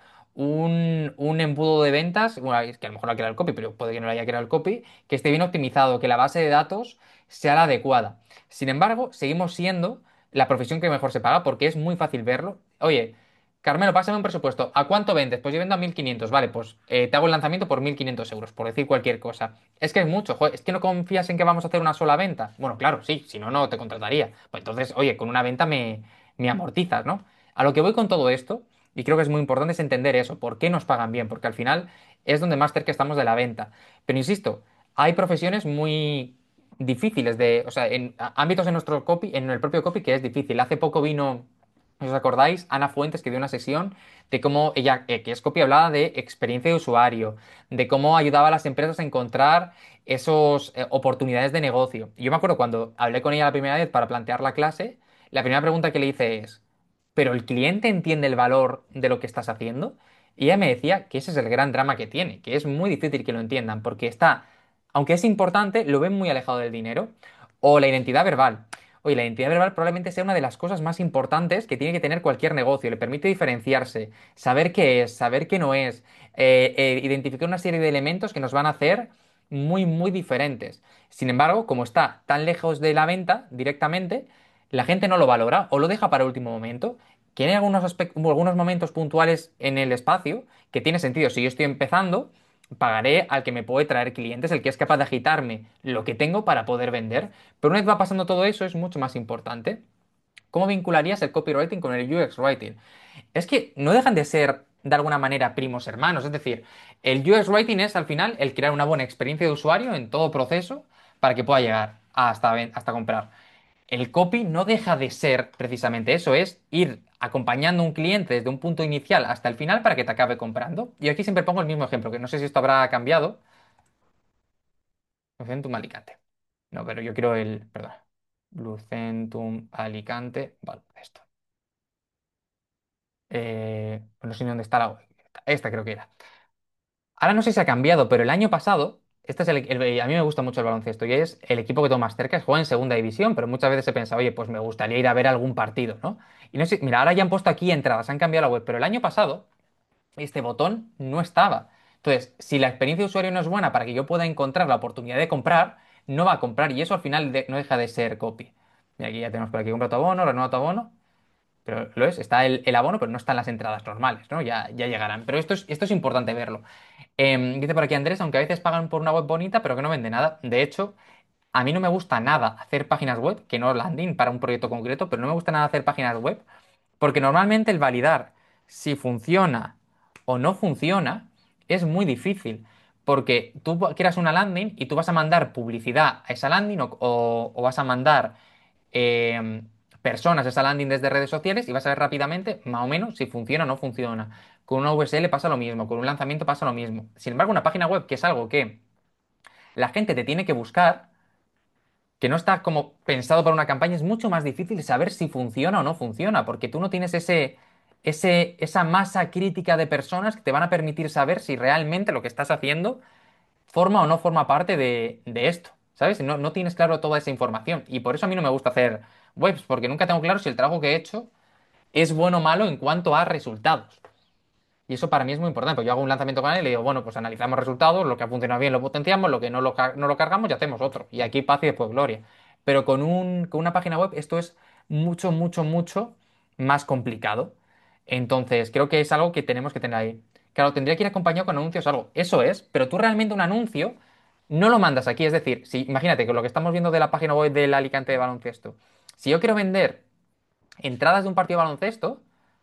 A: un embudo de ventas, bueno, es que a lo mejor lo ha creado el copy, pero puede que no lo haya creado el copy, que esté bien optimizado, que la base de datos sea la adecuada. Sin embargo, seguimos siendo la profesión que mejor se paga porque es muy fácil verlo. Oye, Carmelo, pásame un presupuesto. ¿A cuánto vendes? Pues yo vendo a 1.500. Vale, pues te hago el lanzamiento por 1.500 euros, por decir cualquier cosa. Es que es mucho, joder, es que no confías en que vamos a hacer una sola venta. Bueno, claro, sí, si no, no te contrataría. Pues entonces, oye, con una venta me amortizas, ¿no? A lo que voy con todo esto, y creo que es muy importante, es entender eso, por qué nos pagan bien, porque al final es donde más cerca estamos de la venta. Pero insisto, hay profesiones muy difíciles o sea, en ámbitos en nuestro copy, en el propio copy que es difícil. Hace poco vino. ¿Os acordáis? Ana Fuentes que dio una sesión de cómo ella, que es copia, hablaba de experiencia de usuario, de cómo ayudaba a las empresas a encontrar esas oportunidades de negocio. Y yo me acuerdo cuando hablé con ella la primera vez para plantear la clase, la primera pregunta que le hice es, ¿pero el cliente entiende el valor de lo que estás haciendo? Y ella me decía que ese es el gran drama que tiene, que es muy difícil que lo entiendan, porque aunque es importante, lo ven muy alejado del dinero. O la identidad verbal. Oye, la identidad verbal probablemente sea una de las cosas más importantes que tiene que tener cualquier negocio. Le permite diferenciarse, saber qué es, saber qué no es, identificar una serie de elementos que nos van a hacer muy, muy diferentes. Sin embargo, como está tan lejos de la venta directamente, la gente no lo valora o lo deja para último momento. Que hay algunos momentos puntuales en el espacio que tiene sentido. Si yo estoy empezando, pagaré al que me puede traer clientes, el que es capaz de agitarme lo que tengo para poder vender. Pero una vez va pasando todo eso, es mucho más importante. ¿Cómo vincularías el copywriting con el UX writing? Es que no dejan de ser, de alguna manera, primos hermanos. Es decir, el UX writing es al final el crear una buena experiencia de usuario en todo proceso para que pueda llegar hasta comprar. El copy no deja de ser precisamente eso, es ir acompañando a un cliente desde un punto inicial hasta el final para que te acabe comprando. Y aquí siempre pongo el mismo ejemplo, que no sé si esto habrá cambiado. Lucentum Alicante. No, pero yo quiero perdón. Lucentum Alicante. Vale, esto. No sé ni dónde está la web. Esta creo que era. Ahora no sé si ha cambiado, pero el año pasado, este es a mí me gusta mucho el baloncesto y es el equipo que tengo más cerca, juega en segunda división, pero muchas veces he pensado, oye, pues me gustaría ir a ver algún partido, ¿no? Y no sé, mira, ahora ya han puesto aquí entradas, han cambiado la web, pero el año pasado este botón no estaba. Entonces, si la experiencia de usuario no es buena para que yo pueda encontrar la oportunidad de comprar, no va a comprar y eso al final no deja de ser copy. Y aquí ya tenemos por aquí, compra tu abono, renueva tu abono. Pero lo es, está el abono, pero no están las entradas normales, ¿no? Ya llegarán. Pero esto es importante verlo. Dice por aquí Andrés, aunque a veces pagan por una web bonita, pero que no vende nada. De hecho, a mí no me gusta nada hacer páginas web, que no landing para un proyecto concreto, pero no me gusta nada hacer páginas web, porque normalmente el validar si funciona o no funciona es muy difícil. Porque tú creas una landing y tú vas a mandar publicidad a esa landing o vas a mandar eh, personas a esa landing desde redes sociales y vas a ver rápidamente, más o menos, si funciona o no funciona. Con una VSL pasa lo mismo, con un lanzamiento pasa lo mismo. Sin embargo, una página web, que es algo que la gente te tiene que buscar, que no está como pensado para una campaña, es mucho más difícil saber si funciona o no funciona, porque tú no tienes esa masa crítica de personas que te van a permitir saber si realmente lo que estás haciendo forma o no forma parte de esto, ¿sabes? No tienes claro toda esa información. Y por eso a mí no me gusta hacer webs, porque nunca tengo claro si el trabajo que he hecho es bueno o malo en cuanto a resultados. Y eso para mí es muy importante, porque yo hago un lanzamiento con él y le digo, bueno, pues analizamos resultados, lo que ha funcionado bien lo potenciamos, lo que no lo cargamos y hacemos otro. Y aquí paz y después gloria. Pero con una página web esto es mucho, mucho, mucho más complicado. Entonces, creo que es algo que tenemos que tener ahí. Claro, tendría que ir acompañado con anuncios o algo. Eso es, pero tú realmente un anuncio no lo mandas aquí. Es decir, si, imagínate que lo que estamos viendo de la página web del Alicante de baloncesto, si yo quiero vender entradas de un partido de baloncesto,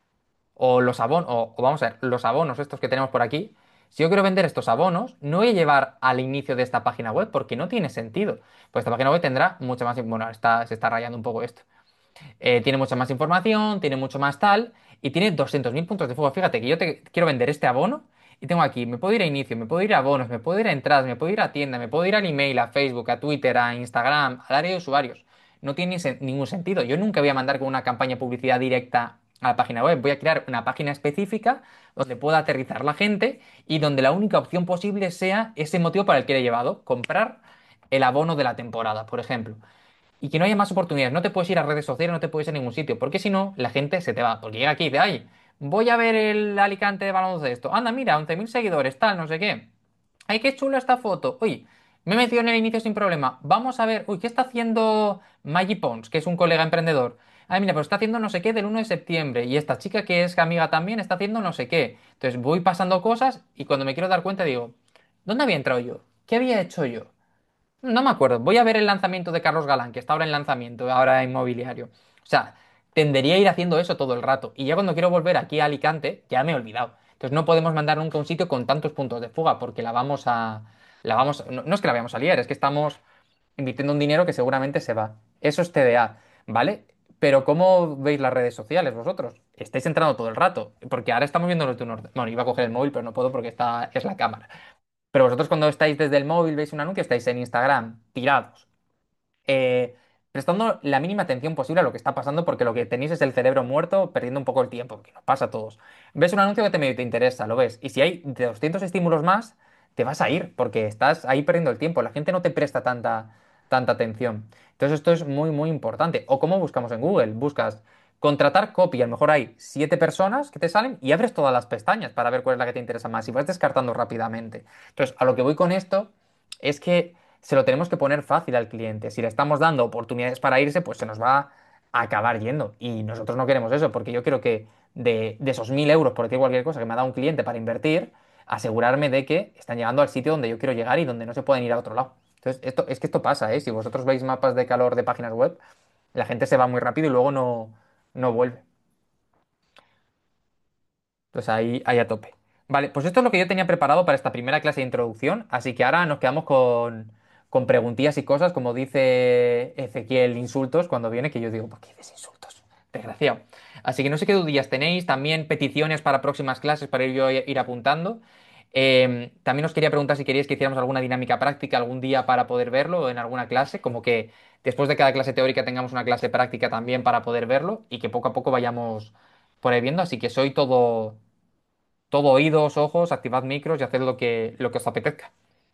A: o los abonos, o vamos a ver, los abonos estos que tenemos por aquí, si yo quiero vender estos abonos, no voy a llevar al inicio de esta página web porque no tiene sentido. Pues esta página web tendrá mucha más... Bueno, se está rayando un poco esto. Tiene mucha más información, tiene mucho más tal, y tiene 200.000 puntos de fuego. Fíjate que yo te quiero vender este abono y tengo aquí, me puedo ir a inicio, me puedo ir a abonos, me puedo ir a entradas, me puedo ir a tienda, me puedo ir al email, a Facebook, a Twitter, a Instagram, al área de usuarios. No tiene ningún sentido. Yo nunca voy a mandar con una campaña de publicidad directa a la página web. Voy a crear una página específica donde pueda aterrizar la gente y donde la única opción posible sea ese motivo para el que le he llevado, comprar el abono de la temporada, por ejemplo y que no haya más oportunidades. No te puedes ir a redes sociales, no te puedes ir a ningún sitio, porque si no, la gente se te va. Porque llega aquí y dice, ay, voy a ver el Alicante de baloncesto. Anda, mira, 11.000 seguidores, tal, no sé qué. Ay, qué chula esta foto. Uy, me he metido en el inicio sin problema. Vamos a ver, uy, ¿qué está haciendo Maggie Pons, que es un colega emprendedor? Ay, mira, pues está haciendo no sé qué del 1 de septiembre. Y esta chica que es amiga también está haciendo no sé qué. Entonces voy pasando cosas y cuando me quiero dar cuenta digo, ¿dónde había entrado yo? ¿Qué había hecho yo? No me acuerdo. Voy a ver el lanzamiento de Carlos Galán, que está ahora en lanzamiento, ahora inmobiliario. O sea, tendería a ir haciendo eso todo el rato. Y ya cuando quiero volver aquí a Alicante, ya me he olvidado. Entonces no podemos mandar nunca a un sitio con tantos puntos de fuga, porque no es que la vayamos a liar, es que estamos invirtiendo un dinero que seguramente se va. Eso es TDA, ¿vale? Pero ¿cómo veis las redes sociales vosotros? Estáis entrando todo el rato, porque ahora estamos viendo los de un orden. Bueno, iba a coger el móvil, pero no puedo porque es la cámara. Pero vosotros cuando estáis desde el móvil, veis un anuncio, estáis en Instagram, tirados, prestando la mínima atención posible a lo que está pasando, porque lo que tenéis es el cerebro muerto, perdiendo un poco el tiempo, que nos pasa a todos. Ves un anuncio que te interesa, lo ves, y si hay 200 estímulos más, te vas a ir, porque estás ahí perdiendo el tiempo, la gente no te presta tanta atención. Entonces esto es muy, muy importante. O como buscamos en Google, buscas contratar copy, a lo mejor hay 7 personas que te salen y abres todas las pestañas para ver cuál es la que te interesa más y vas descartando rápidamente. Entonces, a lo que voy con esto es que se lo tenemos que poner fácil al cliente. Si le estamos dando oportunidades para irse, pues se nos va a acabar yendo. Y nosotros no queremos eso, porque yo creo que de esos 1.000 euros, por decir cualquier cosa, que me ha dado un cliente para invertir, asegurarme de que están llegando al sitio donde yo quiero llegar y donde no se pueden ir a otro lado. Entonces, es que esto pasa, ¿eh? Si vosotros veis mapas de calor de páginas web, la gente se va muy rápido y luego no vuelve. Entonces ahí a tope. Vale, pues esto es lo que yo tenía preparado para esta primera clase de introducción, así que ahora nos quedamos con preguntillas y cosas, como dice Ezequiel, insultos cuando viene, que yo digo, ¿por qué dices insultos? Desgraciado. Así que no sé qué dudillas tenéis, también peticiones para próximas clases para ir apuntando. También os quería preguntar si queríais que hiciéramos alguna dinámica práctica algún día para poder verlo en alguna clase, como que después de cada clase teórica tengamos una clase práctica también para poder verlo y que poco a poco vayamos por ahí viendo. Así que soy todo oídos, ojos, activad micros y haced lo que os apetezca.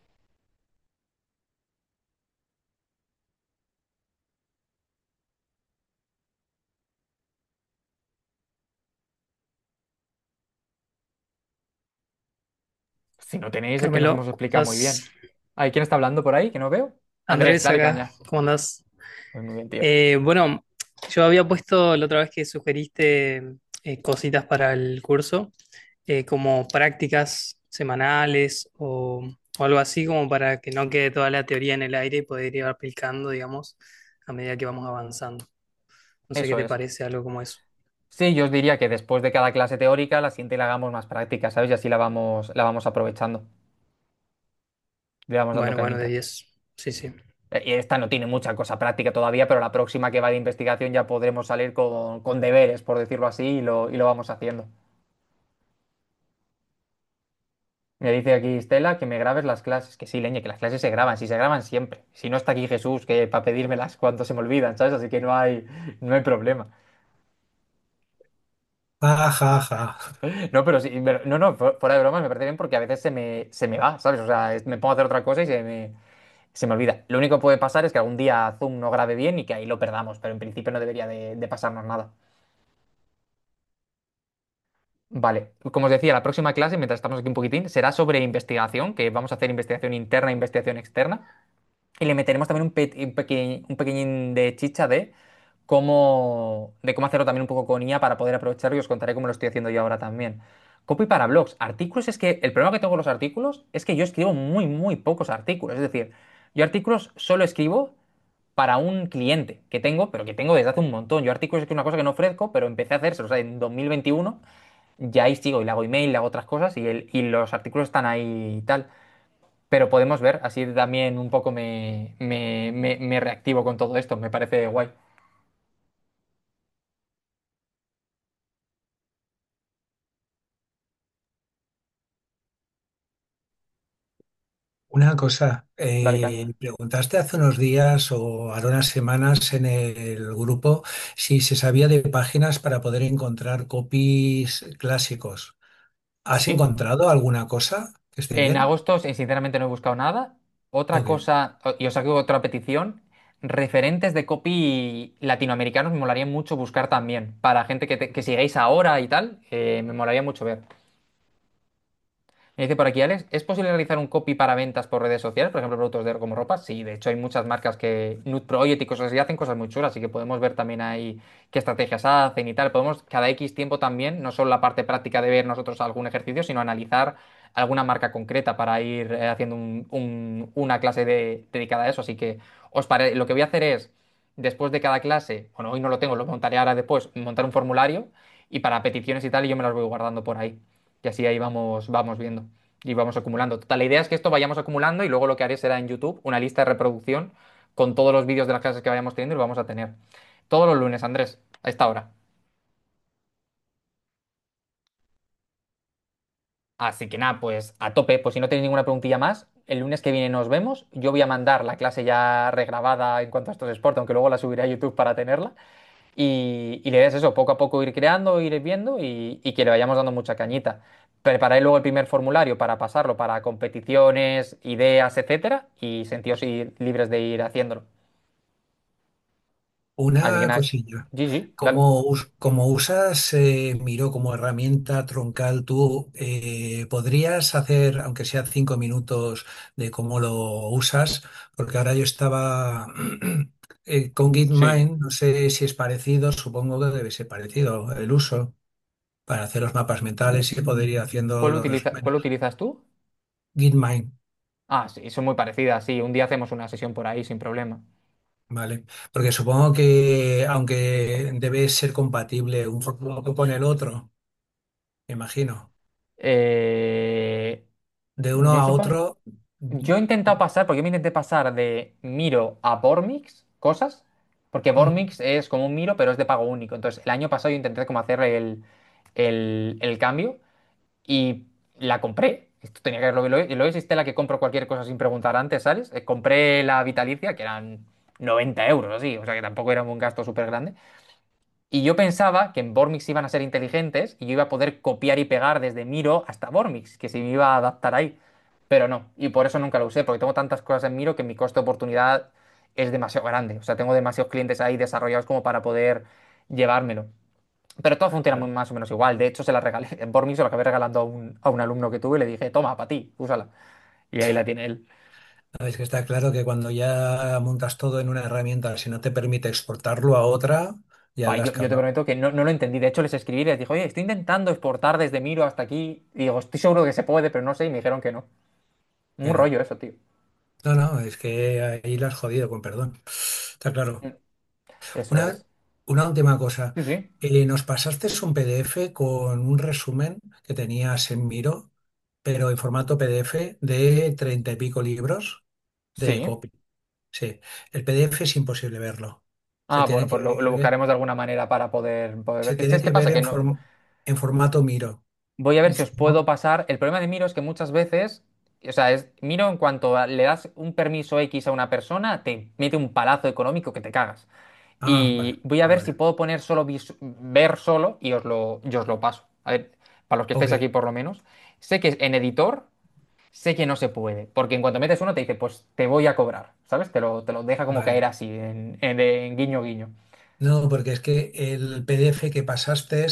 A: Si no tenéis, es que nos
C: Carmelo,
A: hemos
C: ¿cómo
A: explicado muy
C: estás?
A: bien. ¿Hay quién está hablando por ahí que no veo? Andrés,
C: Andrés
A: dale
C: acá,
A: caña.
C: ¿cómo andás?
A: Pues muy bien, tío.
C: Bueno, yo había puesto la otra vez que sugeriste cositas para el curso, como prácticas semanales o algo así, como para que no quede toda la teoría en el aire y poder ir aplicando, digamos, a medida que vamos avanzando. No sé qué
A: Eso
C: te
A: es.
C: parece algo como eso.
A: Sí, yo os diría que después de cada clase teórica, la siguiente la hagamos más práctica, ¿sabes? Y así la vamos aprovechando. Le vamos dando
C: Bueno, bueno, de
A: cañita.
C: 10. Sí, sí.
A: Y esta no tiene mucha cosa práctica todavía, pero la próxima que va de investigación ya podremos salir con deberes, por decirlo así, y lo vamos haciendo. Me dice aquí Stella que me grabes las clases. Que sí, leñe, que las clases se graban, si se graban siempre. Si no está aquí Jesús, que para pedírmelas cuando se me olvidan, ¿sabes? Así que no hay problema.
B: Ja, ja, ja.
A: No, pero sí, no, no, fuera de bromas me parece bien porque a veces se me va, ¿sabes? O sea, me pongo a hacer otra cosa y se me olvida. Lo único que puede pasar es que algún día Zoom no grabe bien y que ahí lo perdamos, pero en principio no debería de pasarnos nada. Vale, como os decía, la próxima clase, mientras estamos aquí un poquitín, será sobre investigación, que vamos a hacer investigación interna e investigación externa. Y le meteremos también un pequeñín de chicha de cómo hacerlo también un poco con IA para poder aprovecharlo y os contaré cómo lo estoy haciendo yo ahora también. Copy para blogs. Artículos es que el problema que tengo con los artículos es que yo escribo muy, muy pocos artículos. Es decir, yo artículos solo escribo para un cliente que tengo, pero que tengo desde hace un montón. Yo artículos es que es una cosa que no ofrezco, pero empecé a hacerse, o sea, en 2021 ya ahí sigo y le hago email, le hago otras cosas y los artículos están ahí y tal. Pero podemos ver, así también un poco me reactivo con todo esto, me parece guay.
D: Una cosa,
A: Dale caña.
D: preguntaste hace unos días o hará unas semanas en el grupo si se sabía de páginas para poder encontrar copies clásicos. ¿Has
A: Sí,
D: encontrado alguna cosa que esté
A: en
D: bien?
A: agosto sinceramente no he buscado nada. Otra
D: Ok.
A: cosa, y os hago otra petición, referentes de copy latinoamericanos me molaría mucho buscar también, para gente que sigáis ahora y tal, me molaría mucho ver. Me dice por aquí, Alex, ¿es posible realizar un copy para ventas por redes sociales? Por ejemplo, productos de como ropa. Sí, de hecho hay muchas marcas que Nude Project y cosas así hacen cosas muy chulas, así que podemos ver también ahí qué estrategias hacen y tal. Podemos cada X tiempo también, no solo la parte práctica de ver nosotros algún ejercicio, sino analizar alguna marca concreta para ir haciendo una clase dedicada a eso. Así que lo que voy a hacer es, después de cada clase, bueno, hoy no lo tengo, lo montaré ahora después, montar un formulario y para peticiones y tal, y yo me las voy guardando por ahí. Y así ahí vamos viendo y vamos acumulando. Total, la idea es que esto vayamos acumulando y luego lo que haré será en YouTube una lista de reproducción con todos los vídeos de las clases que vayamos teniendo y lo vamos a tener. Todos los lunes, Andrés, a esta hora. Así que nada, pues a tope, pues si no tenéis ninguna preguntilla más, el lunes que viene nos vemos. Yo voy a mandar la clase ya regrabada en cuanto a estos sports, aunque luego la subiré a YouTube para tenerla. Y la idea es eso, poco a poco ir creando, ir viendo y que le vayamos dando mucha cañita. Prepararé luego el primer formulario para pasarlo para competiciones, ideas, etcétera, y sentiros libres de ir haciéndolo. Así que
D: Una
A: nada,
D: cosilla.
A: sí, sí, dale.
D: Como usas Miro como herramienta troncal, tú podrías hacer, aunque sea 5 minutos, de cómo lo usas, porque ahora yo estaba con
A: Sí.
D: Gitmind, no sé si es parecido, supongo que debe ser parecido el uso. para hacer los mapas mentales y poder ir haciendo los
A: ¿Cuál
D: resúmenes.
A: utilizas tú?
D: Gitmind,
A: Ah, sí, son muy parecidas, sí. Un día hacemos una sesión por ahí sin problema.
D: ¿vale? Porque supongo que, aunque debe ser compatible un formato con el otro, me imagino,
A: Eh,
D: de uno
A: yo
D: a
A: supongo.
D: otro.
A: Yo he intentado pasar, porque yo me intenté pasar de Miro a Bormix, cosas, porque
D: Mm.
A: Bormix es como un Miro, pero es de pago único. Entonces, el año pasado yo intenté como hacer el cambio y la compré. Esto tenía que haberlo. Y luego existe la que compro cualquier cosa sin preguntar antes, ¿sabes? Compré la Vitalicia, que eran 90 euros, así, o sea que tampoco era un gasto súper grande. Y yo pensaba que en Bormix iban a ser inteligentes y yo iba a poder copiar y pegar desde Miro hasta Bormix, que se me iba a adaptar ahí. Pero no, y por eso nunca lo usé, porque tengo tantas cosas en Miro que mi coste de oportunidad es demasiado grande. O sea, tengo demasiados clientes ahí desarrollados como para poder llevármelo. Pero todo funciona más o menos igual. De hecho, se la regalé. En Bormix se la acabé regalando a un alumno que tuve y le dije, toma, para ti, úsala. Y ahí la tiene él.
D: Es que está claro que cuando ya montas todo en una herramienta, si no te permite exportarlo a otra, ya
A: Buah,
D: la has
A: yo te
D: cagado.
A: prometo que no lo entendí. De hecho, les escribí y les dije, oye, estoy intentando exportar desde Miro hasta aquí. Y digo, estoy seguro que se puede, pero no sé. Y me dijeron que no. Un
D: Ya.
A: rollo eso, tío.
D: No, no, es que ahí la has jodido, con perdón. Está claro.
A: Mm, Eso
D: Una,
A: es.
D: una última cosa.
A: Sí, sí.
D: Nos pasaste un PDF con un resumen que tenías en Miro, pero en formato PDF de 30 y pico libros de
A: Sí.
D: copy. Sí, el PDF es imposible verlo. Se
A: Ah,
D: tiene
A: bueno,
D: que
A: pues lo
D: ver,
A: buscaremos de alguna manera para poder ver.
D: se
A: Es que
D: tiene
A: ¿sabes qué
D: que ver
A: pasa? Que no.
D: en formato Miro.
A: Voy a ver
D: En
A: si os puedo
D: forma-
A: pasar. El problema de Miro es que muchas veces, o sea, Miro en cuanto le das un permiso X a una persona, te mete un palazo económico que te cagas.
D: Ah, vale,
A: Y voy a ver si
D: vale.
A: puedo poner solo ver solo y yo os lo paso. A ver, para los que
D: Ok,
A: estáis aquí por lo menos. Sé que en editor, sé que no se puede, porque en cuanto metes uno te dice, pues te voy a cobrar, ¿sabes? Te lo deja como caer
D: vale.
A: así, en guiño guiño.
D: No, porque es que el PDF que pasaste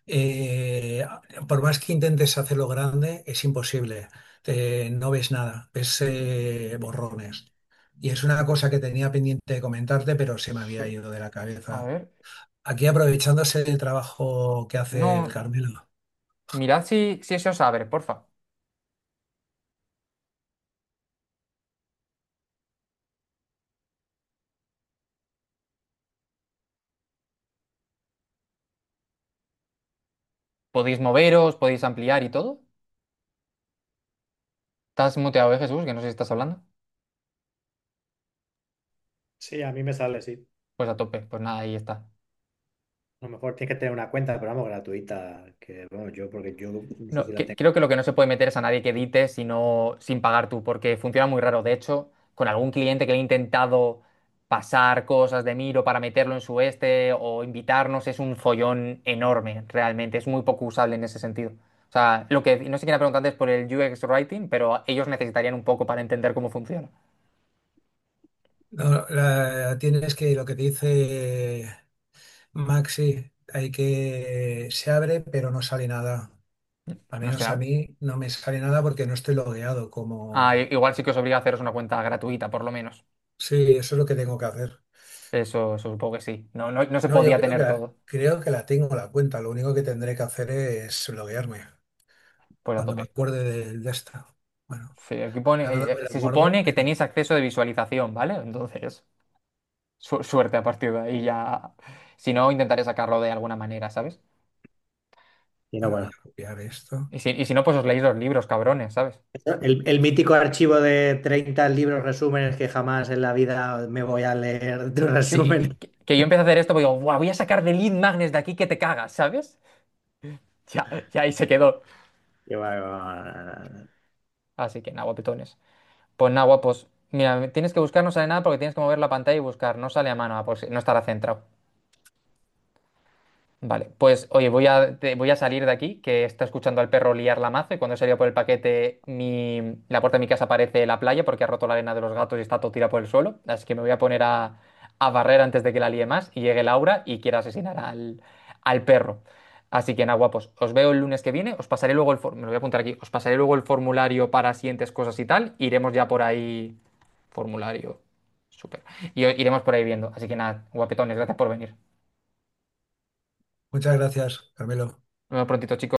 D: por más que intentes hacerlo grande, es imposible. No ves nada, ves borrones. Y es una cosa que tenía pendiente de comentarte, pero se me había
A: Sí.
D: ido de la
A: A
D: cabeza.
A: ver,
D: Aquí aprovechándose el trabajo que hace el
A: no,
D: Carmelo.
A: mirad si eso os abre, porfa. Podéis moveros, podéis ampliar y todo. ¿Estás muteado, Jesús? Que no sé si estás hablando.
B: Sí, a mí me sale, sí.
A: Pues a tope, pues nada, ahí está.
B: A lo mejor tienes que tener una cuenta, pero vamos, gratuita. Que, bueno, porque yo no sé
A: No,
B: si la tengo.
A: creo que lo que no se puede meter es a nadie que edite sin pagar tú, porque funciona muy raro. De hecho, con algún cliente que le he intentado pasar cosas de Miro para meterlo en su o invitarnos, es un follón enorme, realmente. Es muy poco usable en ese sentido. O sea, lo que no sé quién ha preguntado antes por el UX Writing, pero ellos necesitarían un poco para entender cómo funciona.
D: No, tienes que, lo que te dice Maxi, hay que, se abre, pero no sale nada. Al
A: No sé.
D: menos a mí no me sale nada porque no estoy logueado
A: Ah,
D: como...
A: igual sí que os obliga a haceros una cuenta gratuita, por lo menos.
D: Sí, eso es lo que tengo que hacer.
A: Eso supongo que sí. No se
D: No, yo
A: podía tener todo.
D: creo que la tengo la cuenta. Lo único que tendré que hacer es loguearme
A: Pues a
D: cuando me
A: tope.
D: acuerde de esta. Bueno,
A: Sí, aquí pone,
D: ahora me la
A: se
D: guardo.
A: supone que tenéis acceso de visualización, ¿vale? Entonces, suerte a partir de ahí ya. Si no, intentaré sacarlo de alguna manera, ¿sabes?
B: Y no,
D: Bueno, voy
B: bueno.
D: a copiar esto.
A: Y si no, pues os leéis los libros, cabrones, ¿sabes?
B: El mítico archivo de 30 libros resúmenes que jamás en la vida me voy a leer de un
A: Sí,
B: resumen.
A: que yo empecé a hacer esto porque digo, "Buah, voy a sacar de lead magnets de aquí que te cagas, ¿sabes? Ya ahí se quedó.
B: Y bueno,
A: Así que nada, guapetones. Pues nada, guapos. Mira, tienes que buscar, no sale nada porque tienes que mover la pantalla y buscar. No sale a mano, pues no estará centrado. Vale, pues oye, voy a salir de aquí, que está escuchando al perro liar la mazo y cuando he salido por el paquete, la puerta de mi casa parece la playa porque ha roto la arena de los gatos y está todo tirado por el suelo. Así que me voy a poner a barrer antes de que la líe más y llegue Laura y quiera asesinar al perro. Así que nada, guapos, os veo el lunes que viene, os pasaré luego me lo voy a apuntar aquí, os pasaré luego el formulario para siguientes cosas y tal, iremos ya por ahí, formulario, súper, y iremos por ahí viendo. Así que nada, guapetones, gracias por venir.
D: Muchas gracias, Carmelo.
A: Nos vemos prontito, chicos.